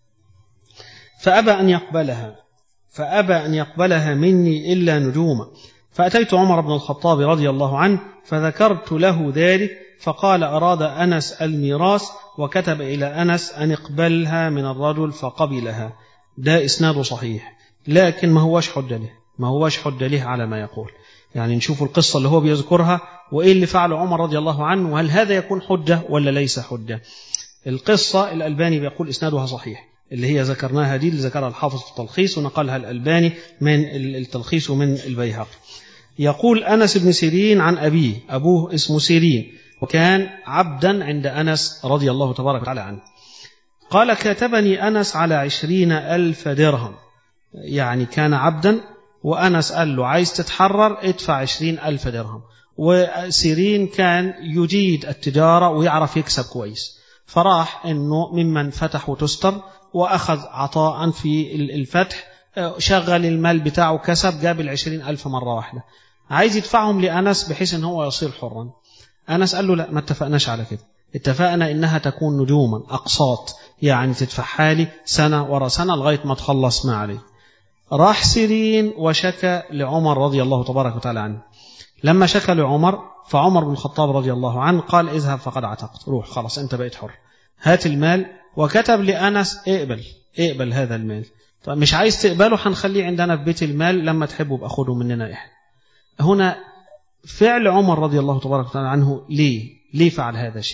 فأبى أن يقبلها فأبى أن يقبلها مني إلا نجوما، فأتيت عمر بن الخطاب رضي الله عنه فذكرت له ذلك، فقال أراد أنس الميراث، وكتب إلى أنس أن اقبلها من الرجل فقبلها. ده إسناد صحيح، لكن ما هوش حجة له، ما هوش حجة له على ما يقول. يعني نشوف القصة اللي هو بيذكرها وإيه اللي فعله عمر رضي الله عنه، وهل هذا يكون حجة ولا ليس حجة. القصة الألباني بيقول إسنادها صحيح، اللي هي ذكرناها دي اللي ذكرها الحافظ في التلخيص ونقلها الألباني من التلخيص ومن البيهقي. يقول أنس بن سيرين عن أبيه، أبوه اسمه سيرين وكان عبدا عند أنس رضي الله تبارك وتعالى عنه، قال كاتبني أنس على عشرين ألف درهم، يعني كان عبدا وأنس قال له عايز تتحرر ادفع عشرين ألف درهم، وسيرين كان يجيد التجارة ويعرف يكسب كويس، فراح إنه ممن فتح وتستر وأخذ عطاء في الفتح، شغل المال بتاعه كسب، جاب العشرين ألف مرة واحدة، عايز يدفعهم لأنس بحيث إن هو يصير حرا. أنس قال له لا، ما اتفقناش على كده، اتفقنا إنها تكون نجوما أقساط، يعني تدفعها لي سنة ورا سنة لغاية ما تخلص ما عليه. راح سيرين وشكى لعمر رضي الله تبارك وتعالى عنه، لما شكى لعمر فعمر بن الخطاب رضي الله عنه قال اذهب فقد عتقت، روح خلاص أنت بقيت حر، هات المال، وكتب لأنس اقبل اقبل هذا المال. طيب مش عايز تقبله هنخليه عندنا في بيت المال، لما تحبوا بأخذه مننا إحنا. هنا فعل عمر رضي الله تبارك وتعالى عنه ليه ليه فعل هذا الشيء؟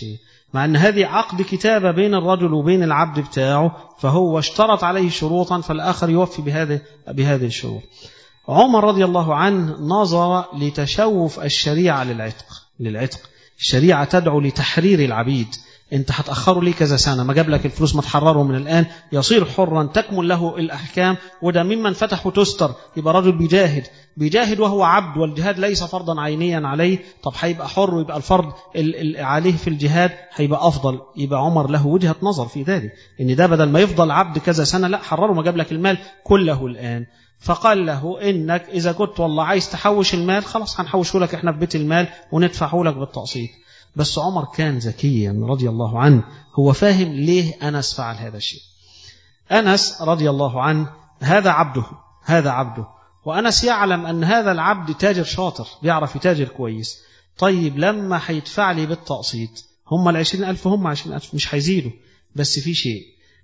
مع أن هذه عقد كتابة بين الرجل وبين العبد بتاعه، فهو اشترط عليه شروطا فالآخر يوفي بهذه بهذه الشروط. عمر رضي الله عنه نظر لتشوف الشريعة للعتق للعتق الشريعة تدعو لتحرير العبيد. انت هتأخروا ليه كذا سنة، ما جاب لك الفلوس، ما تحرره من الآن يصير حرا تكمل له الأحكام. وده ممن فتح وتستر، يبقى رجل بيجاهد بيجاهد وهو عبد، والجهاد ليس فرضا عينيا عليه. طب هيبقى حر ويبقى الفرض عليه في الجهاد هيبقى أفضل. يبقى عمر له وجهة نظر في ذلك، ان ده بدل ما يفضل عبد كذا سنة، لا حرره، ما جاب لك المال كله الآن. فقال له إنك إذا كنت والله عايز تحوش المال خلاص هنحوشه لك احنا في بيت المال وندفعه لك بالتقسيط. بس عمر كان ذكيا رضي الله عنه، هو فاهم ليه أنس فعل هذا الشيء. أنس رضي الله عنه هذا عبده هذا عبده وأنس يعلم أن هذا العبد تاجر شاطر بيعرف يتاجر كويس. طيب لما هيدفع لي بالتقسيط هم العشرين ألف هم عشرين ألف مش هيزيدوا، بس في شيء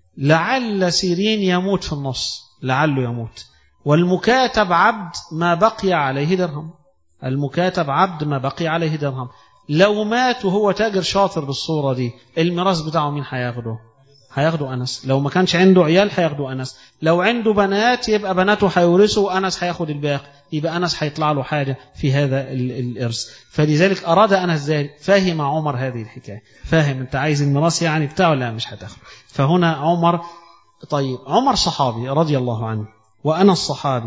لعل سيرين يموت في النص، لعله يموت، والمكاتب عبد ما بقي عليه درهم، المكاتب عبد ما بقي عليه درهم. لو مات وهو تاجر شاطر بالصورة دي الميراث بتاعه مين هياخده؟ هياخده أنس. لو ما كانش عنده عيال هياخده أنس، لو عنده بنات يبقى بناته هيورثوا وأنس هياخد الباقي، يبقى أنس هيطلع له حاجة في هذا الإرث. فلذلك أراد أنس ذلك، فاهم عمر هذه الحكاية، فاهم أنت عايز الميراث يعني بتاعه، لا مش هتاخده. فهنا عمر، طيب عمر صحابي رضي الله عنه وأنس صحابي،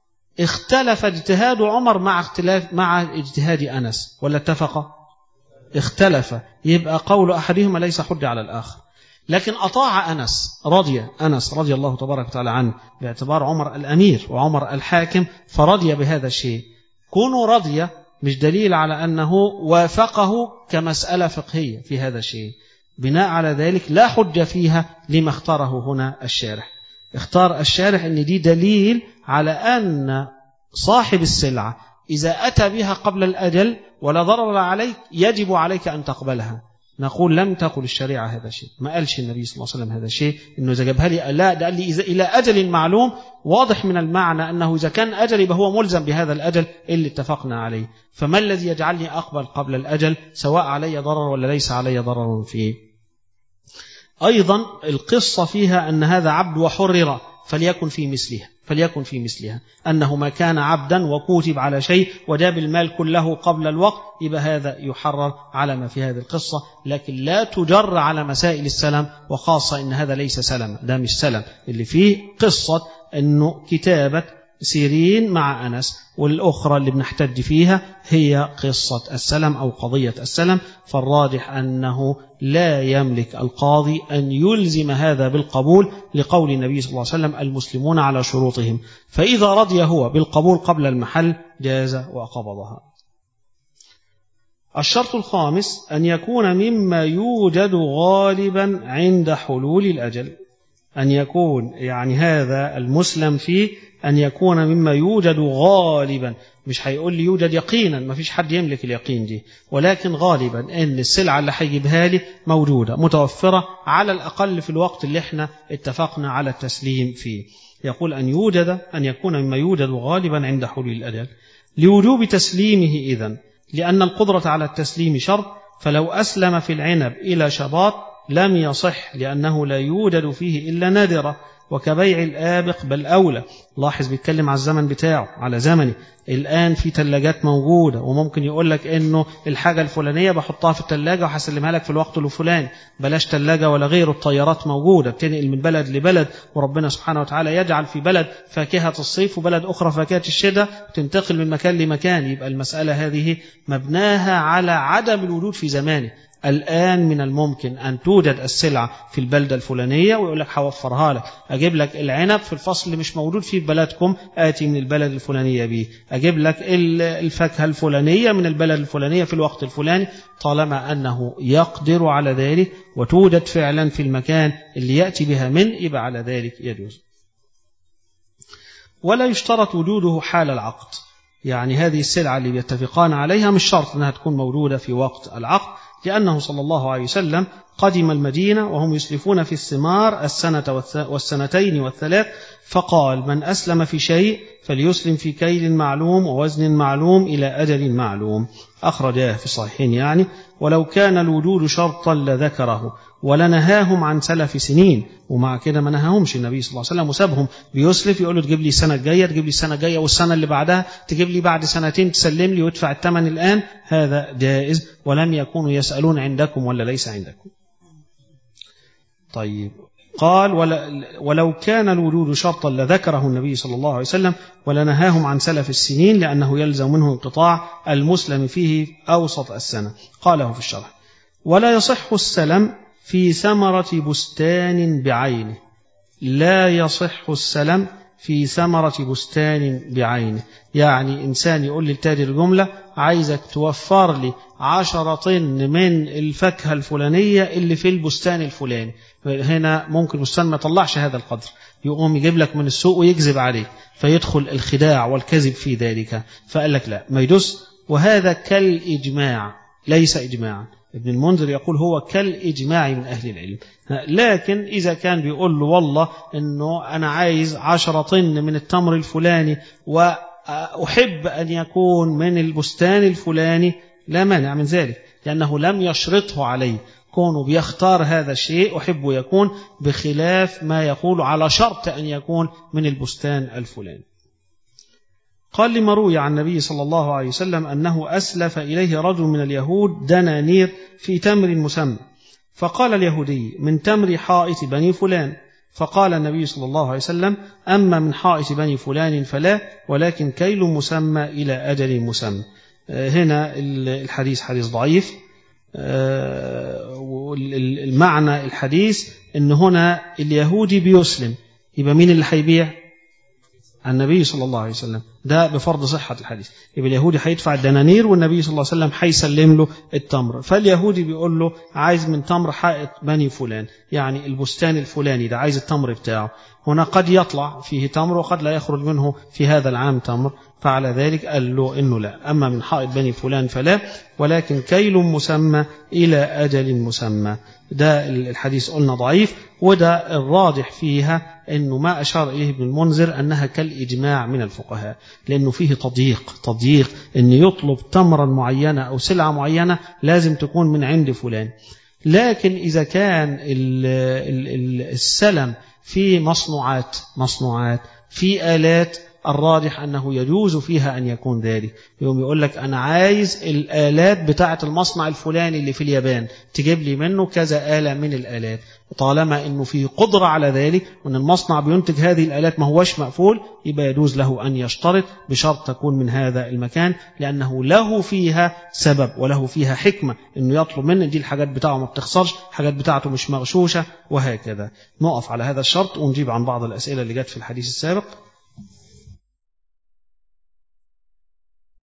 اختلف اجتهاد عمر مع اختلاف مع اجتهاد أنس ولا اتفق؟ اختلف. يبقى قول أحدهما ليس حجة على الآخر. لكن أطاع أنس رضي أنس رضي الله تبارك وتعالى عنه باعتبار عمر الأمير وعمر الحاكم، فرضي بهذا الشيء. كونوا رضي مش دليل على أنه وافقه كمسألة فقهية في هذا الشيء. بناء على ذلك لا حجة فيها لما اختاره هنا الشارح. اختار الشارح أن دي دليل على أن صاحب السلعة إذا أتى بها قبل الأجل ولا ضرر عليك يجب عليك أن تقبلها. نقول لم تقل الشريعة هذا الشيء، ما قالش النبي صلى الله عليه وسلم هذا الشيء، إنه إذا جابها لي لا، ده قال لي إذا إلى أجل معلوم. واضح من المعنى أنه إذا كان أجل يبقى هو ملزم بهذا الأجل اللي اتفقنا عليه. فما الذي يجعلني أقبل قبل الأجل سواء علي ضرر ولا ليس علي ضرر فيه؟ أيضا القصة فيها أن هذا عبد وحرر فليكن في مثلها فليكن في مثلها أنه ما كان عبدا وكتب على شيء وجاب المال كله قبل الوقت، يبقى هذا يحرر على ما في هذه القصة. لكن لا تجر على مسائل السلم، وخاصة إن هذا ليس سلم، ده مش سلم اللي فيه قصة أنه كتابة سيرين مع أنس، والأخرى اللي بنحتج فيها هي قصة السلم أو قضية السلم. فالراجح أنه لا يملك القاضي أن يلزم هذا بالقبول لقول النبي صلى الله عليه وسلم المسلمون على شروطهم، فإذا رضي هو بالقبول قبل المحل جاز وقبضها. الشرط الخامس أن يكون مما يوجد غالبا عند حلول الأجل، أن يكون يعني هذا المسلم فيه أن يكون مما يوجد غالبا، مش هيقول لي يوجد يقينا، ما فيش حد يملك اليقين دي، ولكن غالبا أن السلعة اللي هيجيبها لي موجودة متوفرة على الأقل في الوقت اللي احنا اتفقنا على التسليم فيه. يقول أن يوجد أن يكون مما يوجد غالبا عند حلول الأجل لوجوب تسليمه إذن، لأن القدرة على التسليم شرط، فلو أسلم في العنب إلى شباط لم يصح لأنه لا يوجد فيه إلا نادرة، وكبيع الآبق بل أولى. لاحظ بيتكلم على الزمن بتاعه، على زمنه. الآن في تلاجات موجودة وممكن يقول لك إنه الحاجة الفلانية بحطها في التلاجة وحسلمها لك في الوقت الفلاني، بلاش تلاجة ولا غيره. الطيارات موجودة بتنقل من بلد لبلد، وربنا سبحانه وتعالى يجعل في بلد فاكهة الصيف وبلد أخرى فاكهة الشتاء، تنتقل من مكان لمكان. يبقى المسألة هذه مبناها على عدم الوجود في زمانه. الآن من الممكن أن توجد السلعة في البلدة الفلانية ويقول لك هوفرها لك، أجيب لك العنب في الفصل اللي مش موجود فيه في بلدكم، آتي من البلد الفلانية به، أجيب لك الفاكهة الفلانية من البلد الفلانية في الوقت الفلاني، طالما أنه يقدر على ذلك وتوجد فعلا في المكان اللي يأتي بها من، يبقى على ذلك يجوز. ولا يشترط وجوده حال العقد، يعني هذه السلعة اللي يتفقان عليها مش شرط أنها تكون موجودة في وقت العقد، لأنه صلى الله عليه وسلم قدم المدينة وهم يسلفون في الثمار السنة والسنتين والثلاث، فقال: من أسلم في شيء فليسلم في كيل معلوم ووزن معلوم إلى أجل معلوم. أخرجاه في الصحيحين يعني. ولو كان الوجود شرطا لذكره ولنهاهم عن سلف سنين. ومع كده ما نهاهمش النبي صلى الله عليه وسلم وسابهم بيسلف، يقول له تجيب لي السنة الجاية، تجيب لي السنة الجاية والسنة اللي بعدها، تجيب لي بعد سنتين تسلم لي وادفع الثمن الآن. هذا جائز. ولم يكونوا يسألون عندكم ولا ليس عندكم. طيب، قال: ولو كان الوجود شرطا لذكره النبي صلى الله عليه وسلم ولنهاهم عن سلف السنين، لأنه يلزم منه انقطاع المسلم فيه أوسط السنة. قاله في الشرح: ولا يصح السلم في ثمرة بستان بعينه. لا يصح السلم في ثمرة بستان بعينه. يعني إنسان يقول للتاجر جملة: عايزك توفر لي عشرة طن من الفاكهة الفلانية اللي في البستان الفلاني. هنا ممكن البستان ما يطلعش هذا القدر، يقوم يجيب لك من السوق ويكذب عليك، فيدخل الخداع والكذب في ذلك. فقال لك لا، ما يدوس. وهذا كالإجماع، ليس إجماعا. ابن المنذر يقول هو كالإجماع من أهل العلم. لكن إذا كان بيقول له والله إنه أنا عايز عشرة طن من التمر الفلاني وأحب أن يكون من البستان الفلاني، لا مانع من ذلك، لأنه لم يشرطه عليه. كونه بيختار هذا الشيء أحب يكون بخلاف ما يقول على شرط أن يكون من البستان الفلاني. قال: لما روي عن النبي صلى الله عليه وسلم أنه أسلف إليه رجل من اليهود دنانير في تمر مسمى، فقال اليهودي: من تمر حائط بني فلان. فقال النبي صلى الله عليه وسلم: أما من حائط بني فلان فلا، ولكن كيل مسمى إلى أجل مسمى. هنا الحديث حديث ضعيف. المعنى الحديث أن هنا اليهودي بيسلم، يبقى مين اللي هيبيع؟ النبي صلى الله عليه وسلم. ده بفرض صحة الحديث. يبقى اليهودي هيدفع الدنانير والنبي صلى الله عليه وسلم هيسلم له التمر. فاليهودي بيقول له: عايز من تمر حائط بني فلان، يعني البستان الفلاني ده، عايز التمر بتاعه. هنا قد يطلع فيه تمر وقد لا يخرج منه في هذا العام تمر، فعلى ذلك قال له إنه لا، أما من حائط بني فلان فلا، ولكن كيل مسمى إلى أجل مسمى. ده الحديث قلنا ضعيف، وده الراجح فيها أنه ما أشار إليه ابن المنذر أنها كالإجماع من الفقهاء، لأنه فيه تضييق تضييق أن يطلب تمرا معينة أو سلعة معينة لازم تكون من عند فلان. لكن إذا كان السلم في مصنوعات مصنوعات في آلات، الراجح أنه يجوز فيها أن يكون ذلك. يوم يقول لك أنا عايز الآلات بتاعة المصنع الفلاني اللي في اليابان، تجيب لي منه كذا آلة من الآلات، طالما أنه فيه قدرة على ذلك وأن المصنع بينتج هذه الآلات ما هوش مقفول، يبقى يجوز له أن يشترط بشرط تكون من هذا المكان، لأنه له فيها سبب وله فيها حكمة أنه يطلب منه دي الحاجات بتاعه ما بتخسرش، حاجات بتاعته مش مغشوشة، وهكذا. نقف على هذا الشرط ونجيب عن بعض الأسئلة اللي جت في الحديث السابق.